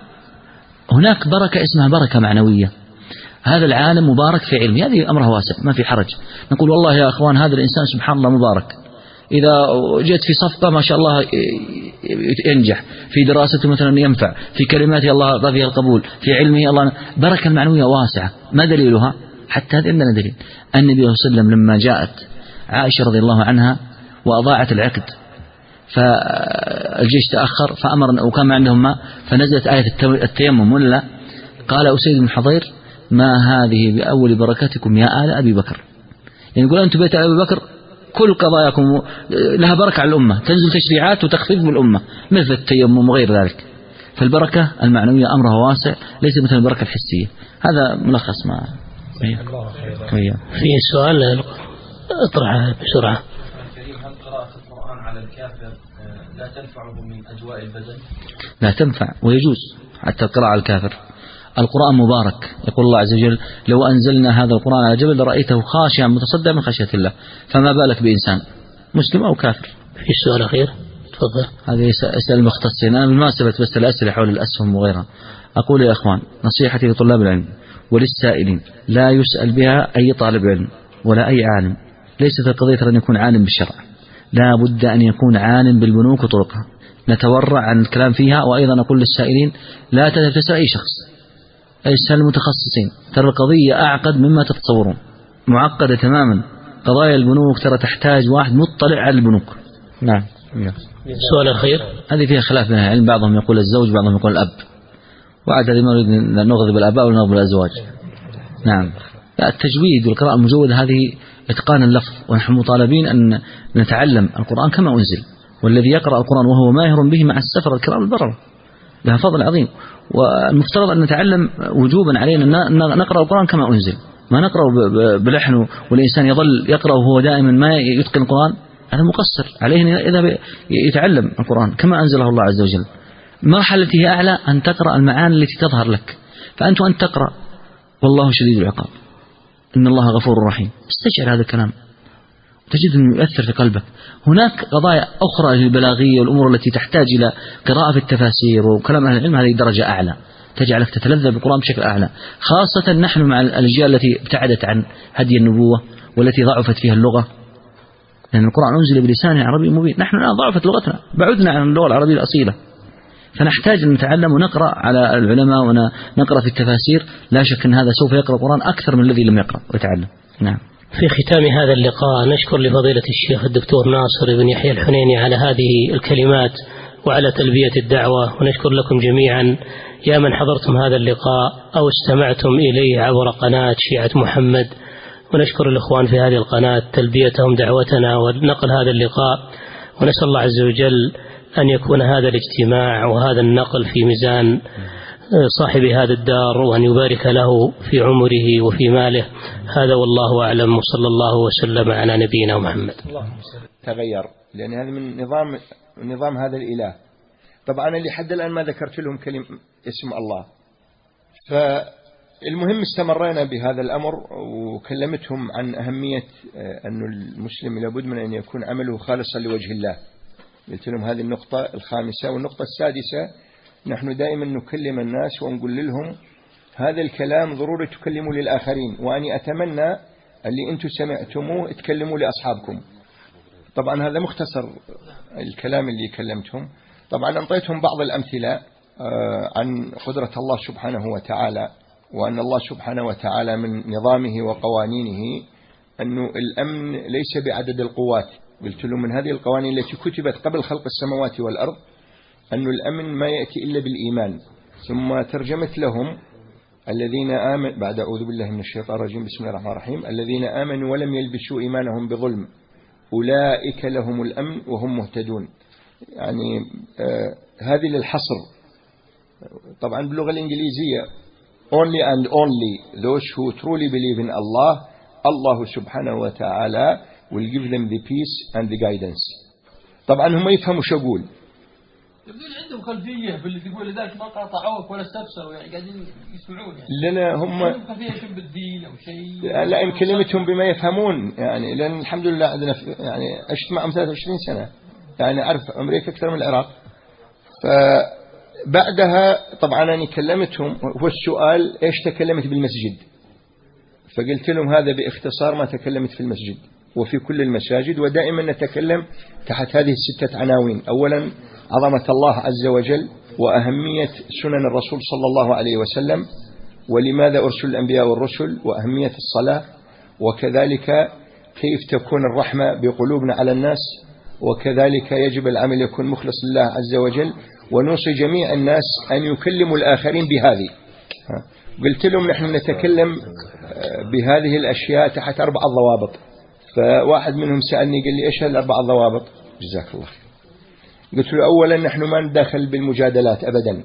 هناك بركة اسمها بركة معنوية، هذا العالم مبارك في علمه، هذه أمره واسع ما في حرج. نقول والله يا أخوان هذا الإنسان سبحان الله مبارك، إذا جئت في صفقة ما شاء الله ينجح، في دراسته مثلا ينفع، في كلماته الله رضي القبول، في علمه الله. بركة المعنوية واسعة. ما دليلها؟ حتى هذا عندنا دليل. النبي صلى الله عليه وسلم لما جاءت عائشة رضي الله عنها وأضاعت العقد، والجيش تأخر فأمر وكان عندهم ماء فنزلت آية التيمم ولا قال أسيد بن حضير ما هذه بأول بركتكم يا آل أبي بكر، يعني يقول أنتم بيت أبي بكر كل قضاياكم لها بركة على الأمة، تنزل تشريعات وتخفيف بالأمة مثل التيمم وغير ذلك. فالبركة المعنوية أمرها واسع ليس مثل البركة الحسية. هذا ملخص ما في سؤال اطرحه بسرعة. هل قراءة القرآن على الكافر لا تنفعه من أجواء البدن؟ لا تنفع ويجوز حتى القراءة على الكافر. القرآن مبارك، يقول الله عز وجل لو أنزلنا هذا القرآن على جبل لرأيته خاشعا متصدعا من خشية الله، فما بالك بإنسان مسلم أو كافر. في سؤال أخير تفضل. هذا يسأل المختصين. أنا بالمناسبة بس الأسئلة حول الأسهم وغيرها أقول يا أخوان نصيحتي لطلاب العلم وللسائلين لا يسأل بها أي طالب علم ولا أي عالم. ليست القضية أن يكون عالم بالشرع، لا بد أن يكون عالم بالبنوك وطرقها. نتورع عن الكلام فيها. وأيضا أقول للسائلين لا تسأل أي شخص، اسأل المتخصصين. ترى القضية أعقد مما تتصورون، معقدة تماما. قضايا البنوك ترى تحتاج واحد مطلع على البنوك. نعم. سؤال أخير. هذه فيها خلاف بين العلم، بعضهم يقول الزوج بعضهم يقول الأب، وعاد هذه ما نريد أن نغضب الآباء ولا نغضب الأزواج. نعم. التجويد والقراءة المجودة هذه إتقان اللفظ، ونحن مطالبين أن نتعلم القرآن كما أنزل. والذي يقرأ القرآن وهو ماهر به مع السفر الكرام البررة لها فضل عظيم. والمفترض أن نتعلم وجوبا علينا أن نقرأ القرآن كما أنزل، ما نقرأ بلحن والإنسان يظل يقرأ وهو دائما ما يتقن القرآن. هذا مقصر عليه أن يذهب يتعلم القرآن كما أنزله الله عز وجل. المرحلة التي هي أعلى أن تقرأ المعاني التي تظهر لك. فأنت أن تقرأ والله شديد العقاب إن الله غفور رحيم، استشعر هذا الكلام تجد أنه يؤثر في قلبك. هناك قضايا أخرى للبلاغية والأمور التي تحتاج إلى قراءة في التفاسير وكلام أهل العلم، هذه درجة أعلى تجعلك تتلذذ بالقرآن بشكل أعلى، خاصة نحن مع الأجيال التي ابتعدت عن هدي النبوة والتي ضعفت فيها اللغة، لأن القرآن أنزل بلسان عربي مبين. نحن الآن ضعفت لغتنا، بعدنا عن اللغة العربية الأصيلة، فنحتاج أن نتعلم ونقرأ على العلماء ونقرأ في التفاسير. لا شك أن هذا سوف يقرأ القرآن أكثر من الذي لم يقرأ ويتعلم. نعم. في ختام هذا اللقاء نشكر لفضيلة الشيخ الدكتور ناصر بن يحيى الحنيني على هذه الكلمات وعلى تلبية الدعوة، ونشكر لكم جميعا يا من حضرتم هذا اللقاء أو استمعتم إليه عبر قناة شيعة محمد، ونشكر الإخوان في هذه القناة تلبيتهم دعوتنا ونقل هذا اللقاء، ونسأل الله عز وجل أن يكون هذا الاجتماع وهذا النقل في ميزان صاحب هذا الدار، وأن يبارك له في عمره وفي ماله. هذا والله أعلم، وصلى الله وسلم على نبينا محمد. تغير لأن هذا من نظام هذا الإله. طبعا اللي حد الآن ما ذكرت لهم كلمة اسم الله، فالمهم استمرينا بهذا الأمر وكلمتهم عن أهمية أن المسلم لابد من أن يكون عمله خالصا لوجه الله. قلت لهم هذه النقطة الخامسة. والنقطة السادسة نحن دائما نكلم الناس ونقول لهم هذا الكلام ضروري تكلموا للآخرين، وأني أتمنى اللي أنتم سمعتموه تكلموا لأصحابكم. طبعا هذا مختصر الكلام اللي كلمتهم. طبعا أنطيتهم بعض الأمثلة عن قدرة الله سبحانه وتعالى، وأن الله سبحانه وتعالى من نظامه وقوانينه أنه الأمن ليس بعدد القوات. قلت لهم من هذه القوانين التي كتبت قبل خلق السماوات والأرض أن الأمن ما يأتي إلا بالإيمان. ثم ترجمت لهم الذين آمنوا بعد أعوذ بالله من الشيطان الرجيم بسم الله الرحمن الرحيم الذين آمنوا ولم يلبسوا إيمانهم بظلم أولئك لهم الأمن وهم مهتدون. يعني هذه للحصر. طبعا باللغة الإنجليزية only and only those who truly believe in Allah, Allah سبحانه وتعالى will give them the peace and the guidance. طبعا هم يفهموا شو أقول. يبدو عندهم خلفية باللي تقول لذلك ما قاطعوك ولا استفسروا، يعني قاعدين يسمعون يعني. لا هم عندهم خلفية شو بالدين أو شيء. لا إن كلمتهم بما يفهمون يعني، لأن الحمد لله عندنا يعني عشت معهم 23 سنة، يعني أعرف أمريكا أكثر من العراق. فبعدها طبعا أنا كلمتهم والسؤال إيش تكلمت بالمسجد، فقلت لهم هذا باختصار ما تكلمت في المسجد وفي كل المساجد، ودائما نتكلم تحت هذه الستة عناوين. أولا عظمة الله عز وجل، وأهمية سنن الرسول صلى الله عليه وسلم، ولماذا أرسل الأنبياء والرسل، وأهمية الصلاة، وكذلك كيف تكون الرحمة بقلوبنا على الناس، وكذلك يجب العمل يكون مخلص لله عز وجل. ونوصي جميع الناس أن يكلموا الآخرين بهذه. قلت لهم نحن نتكلم بهذه الأشياء تحت 4 ضوابط. فواحد منهم سألني قال لي إيش ال4 ضوابط؟ جزاك الله خير. قلت له أولا نحن ما ندخل بالمجادلات أبدا،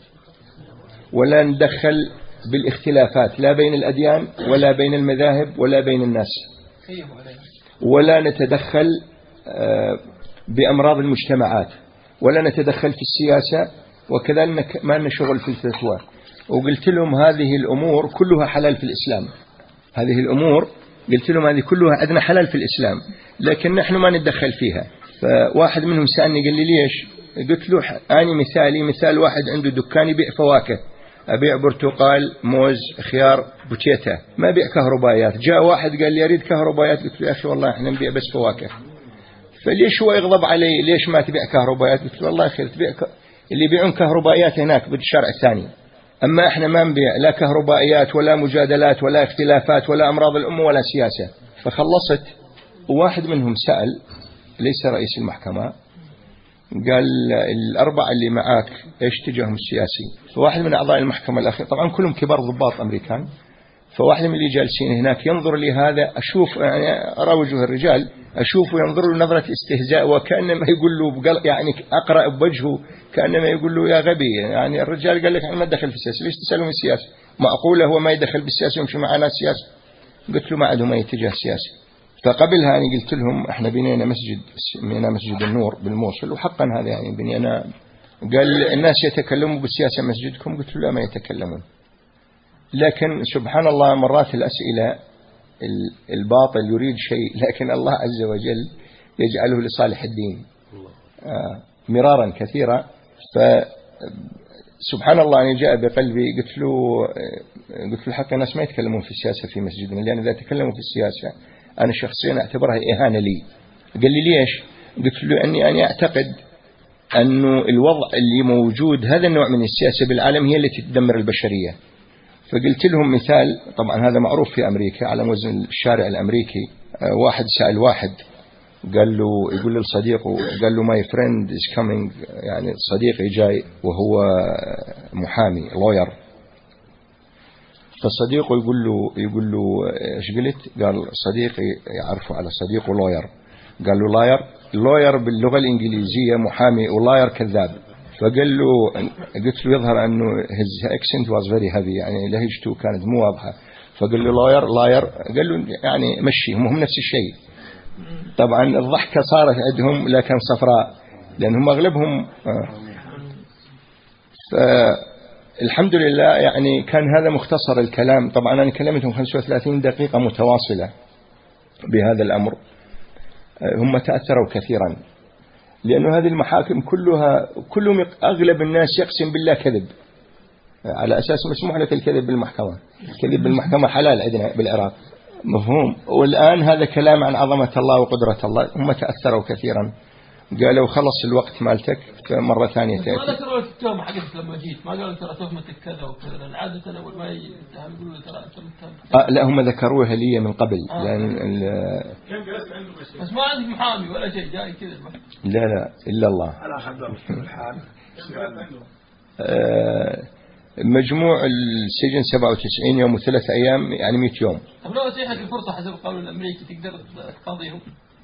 ولا ندخل بالاختلافات لا بين الأديان ولا بين المذاهب ولا بين الناس، ولا نتدخل بأمراض المجتمعات، ولا نتدخل في السياسة، وكذلك ما نشغل في الفتوى. وقلت لهم هذه الأمور كلها حلال في الإسلام. هذه الأمور قلت لهم هذه كلها عندنا حلال في الإسلام، لكن نحن ما نتدخل فيها. فواحد منهم سألني قال لي ليش؟ قلت له أنا مثال واحد عنده دكان يبيع فواكه، أبيع برتقال، موز، خيار، بوتيتا، ما بيع كهربائيات. جاء واحد قال لي أريد كهربائيات، قلت له يا أخي والله إحنا نبيع بس فواكه. فليش هو يغضب علي؟ ليش ما تبيع كهربائيات؟ قلت له والله يا أخي تبيع اللي يبيعون كهربائيات هناك بالشارع الثاني، أما إحنا ما نبيع لا كهربائيات ولا مجادلات ولا اختلافات ولا أمراض الأمة ولا سياسة. فخلصت. وواحد منهم سأل ليس رئيس المحكمة، قال ال4 اللي معاك إيش اتجاههم السياسي؟ فواحد من أعضاء المحكمة الأخير، طبعا كلهم كبار ضباط أمريكان، فواحد من اللي جالسين هناك ينظر لي هذا، أشوف يعني أرى وجه الرجال، أشوفه ينظر له نظرة استهزاء، وكأنما يقول له يعني أقرأ بوجهه كأنما يقول له يا غبي. يعني الرجال قال لك أنا ما أدخل في السياسة، ليش تسألهم السياسة؟ معقولة هو ما يدخل بالسياسة ويمشي معنا السياسة؟ قلت له ما عندهم أي اتجاه سياسي. فقبلها أنا قلت لهم احنا بنينا مسجد النور بالموصل، وحقا هذا يعني بنينا. قال الناس يتكلموا بالسياسة مسجدكم؟ قلت له لا ما يتكلمون. لكن سبحان الله مرات الأسئلة الباطل يريد شيء لكن الله عز وجل يجعله لصالح الدين مرارا كثيرا. فسبحان الله أنا جاء بقلبي قلت له حق الناس ما يتكلمون في السياسة في مسجدنا، لأن إذا تكلموا في السياسة أنا شخصيا أعتبرها إهانة لي. قال لي ليش؟ قلت له أني أعتقد أنه الوضع اللي موجود هذا النوع من السياسة بالعالم هي التي تدمر البشرية. فقلت لهم مثال، طبعا هذا معروف في أمريكا على وزن الشارع الأمريكي. واحد سأل واحد قال له، يقول لصديقه، قال له my friend is coming، يعني صديقي جاي وهو محامي lawyer. فصديقه يقول له ايش قلت؟ قال صديقي يعرفه على صديقه lawyer. قال له lawyer باللغة الإنجليزية محامي، ولاير كذاب. فقال له قلت له يظهر أنه his accent was very heavy، يعني لهجته كانت مو واضحة. فقال له لاير، قال له يعني مشي، هم نفس الشيء. طبعا الضحكة صارت عندهم لكن صفراء لأنهم أغلبهم. فالحمد لله يعني كان هذا مختصر الكلام. طبعا أنا كلمتهم 35 دقيقة متواصلة بهذا الأمر. هم تأثروا كثيرا لأنه هذه المحاكم كلهم أغلب الناس يقسم بالله كذب، على أساس مسموح لك الكذب بالمحكمة. الكذب بالمحكمة حلال عندنا بالعراق، مفهوم. والآن هذا كلام عن عظمة الله وقدرة الله. هم تأثروا كثيرا. قالوا خلص الوقت مالتك مرة ثانية تأتي. ما ذكروا التهمة حقتك لما جيت، ما قالوا ترى تهمتك كذا وكذا، لأن عادة أول ما يتهم يقولوا ترى أنت متهم. لا هم ذكروها لي من قبل. لأن بس ما عندك محامي ولا شيء، جاي كذا. لا إلا الله. على حضر الحال. مجموع السجن 97 يوم و3 أيام، يعني 100 يوم. طب لو أتيحك الفرصة حسب القانون الأمريكي تقدر تقاضيهم؟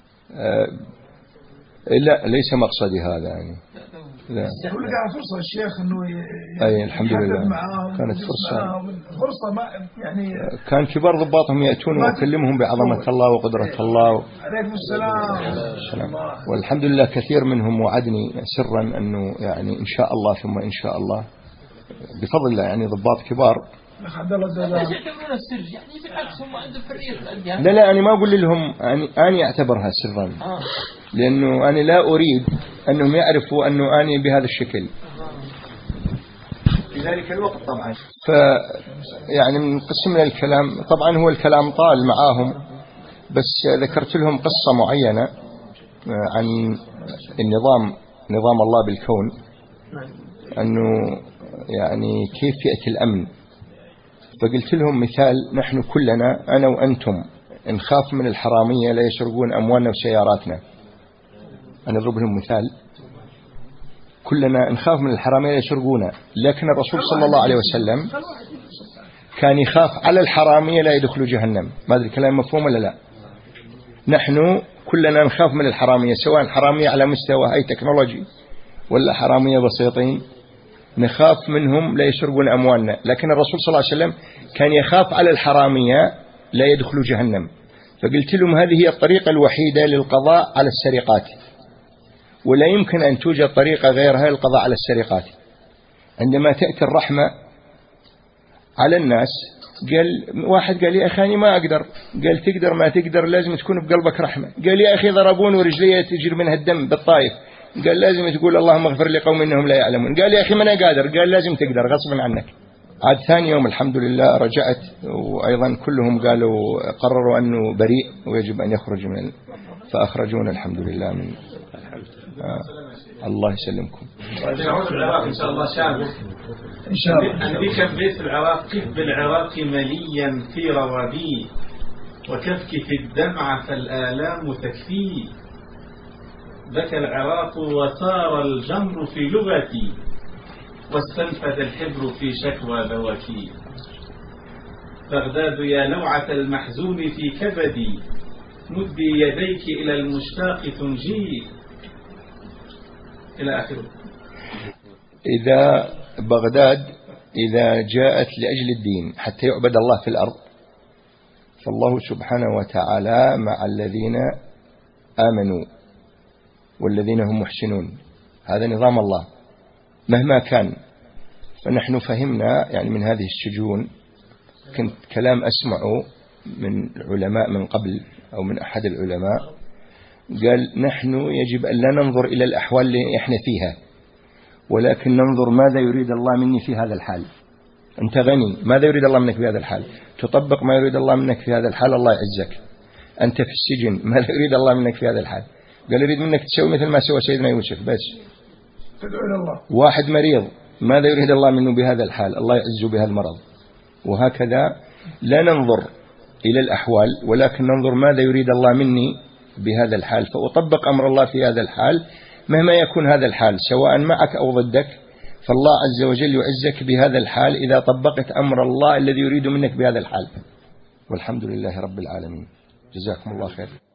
لا ليس مقصدي هذا يعني. لا. يقول لك على فرصة الشيخ إنه أي الحمد لله كانت فرصة ما يعني. كان كبار ضباطهم يأتون وأكلمهم بعظمة الله وقدرة الله. عليكم السلام. والحمد لله كثير منهم وعدني سرا أنه يعني إن شاء الله ثم إن شاء الله بفضل الله، يعني ضباط كبار. ليش يعتبرون السر؟ يعني بالعكس هم عندهم حرية الأديان. لا أنا ما أقول لهم أني أعتبرها سرا، لأنه أنا لا أريد أنهم يعرفوا أنه أني بهذا الشكل في ذلك الوقت. طبعا يعني من قسم الكلام، طبعا هو الكلام طال معاهم، بس ذكرت لهم قصة معينة عن نظام الله بالكون، أنه يعني كيف يأتي الأمن. فقلت لهم مثال، نحن كلنا أنا وأنتم نخاف من الحرامية لا يسرقون أموالنا وسياراتنا. أنا أضرب لهم مثال. كلنا نخاف من الحرامية يسرقونا، لكن الرسول صلى الله عليه وسلم كان يخاف على الحرامية لا يدخلوا جهنم. ما أدري الكلام مفهوم ولا لا؟ نحن كلنا نخاف من الحرامية، سواء حرامية على مستوى هاي تكنولوجي ولا حرامية بسيطين، نخاف منهم لا يسرقون أموالنا. لكن الرسول صلى الله عليه وسلم كان يخاف على الحرامية لا يدخلوا جهنم. فقلت لهم هذه هي الطريقة الوحيدة للقضاء على السرقات، ولا يمكن أن توجد طريقة غيرها للقضاء على السرقات. عندما تأتي الرحمة على الناس، واحد قال يا أخي ما أقدر، قال تقدر ما تقدر لازم تكون بقلبك رحمة. قال يا أخي ضربون ورجلي تجري منها الدم بالطايف، قال لازم تقول اللهم اغفر لقوم إنهم لا يعلمون. قال يا أخي ما أنا قادر، قال لازم تقدر غصبا عنك. عاد ثاني يوم الحمد لله رجعت، وأيضا كلهم قالوا قرروا أنه بريء ويجب أن يخرج من فأخرجونا الحمد لله من الله يسلمكم. نعود العراق إن شاء الله شامل إن شاء الله. عندي كم بيت في العراق: كف بالعراق مليا في روابي، وكفكف الدمع فالآلام تكفي. بكى العراق وصار الجمر في لغتي، واستنفذ الحبر في شكوى ذواتي. بغداد يا لوعة المحزون في كبدي، مدي يديك إلى المشتاق تنجي، إلى آخره. إذا بغداد إذا جاءت لأجل الدين حتى يعبد الله في الأرض، فالله سبحانه وتعالى مع الذين آمنوا والذين هم محسنون. هذا نظام الله مهما كان. فنحن فهمنا يعني من هذه السجون، كنت كلام أسمعه من علماء من قبل أو من أحد العلماء، قال نحن يجب أن لا ننظر إلى الأحوال اللي إحنا فيها، ولكن ننظر ماذا يريد الله مني في هذا الحال. أنت غني، ماذا يريد الله منك في هذا الحال؟ تطبق ما يريد الله منك في هذا الحال، الله يعزك. أنت في السجن، ماذا يريد الله منك في هذا الحال؟ قال يريد منك تسوي مثل ما سوى سيدنا يوسف بس. تدعو إلى الله. واحد مريض، ماذا يريد الله منه بهذا الحال؟ الله يعزه بهذا المرض. وهكذا لا ننظر إلى الأحوال، ولكن ننظر ماذا يريد الله مني بهذا الحال، فأطبق أمر الله في هذا الحال مهما يكون هذا الحال، سواء معك أو ضدك، فالله عز وجل يعزك بهذا الحال إذا طبقت أمر الله الذي يريد منك بهذا الحال. والحمد لله رب العالمين. جزاكم الله خير.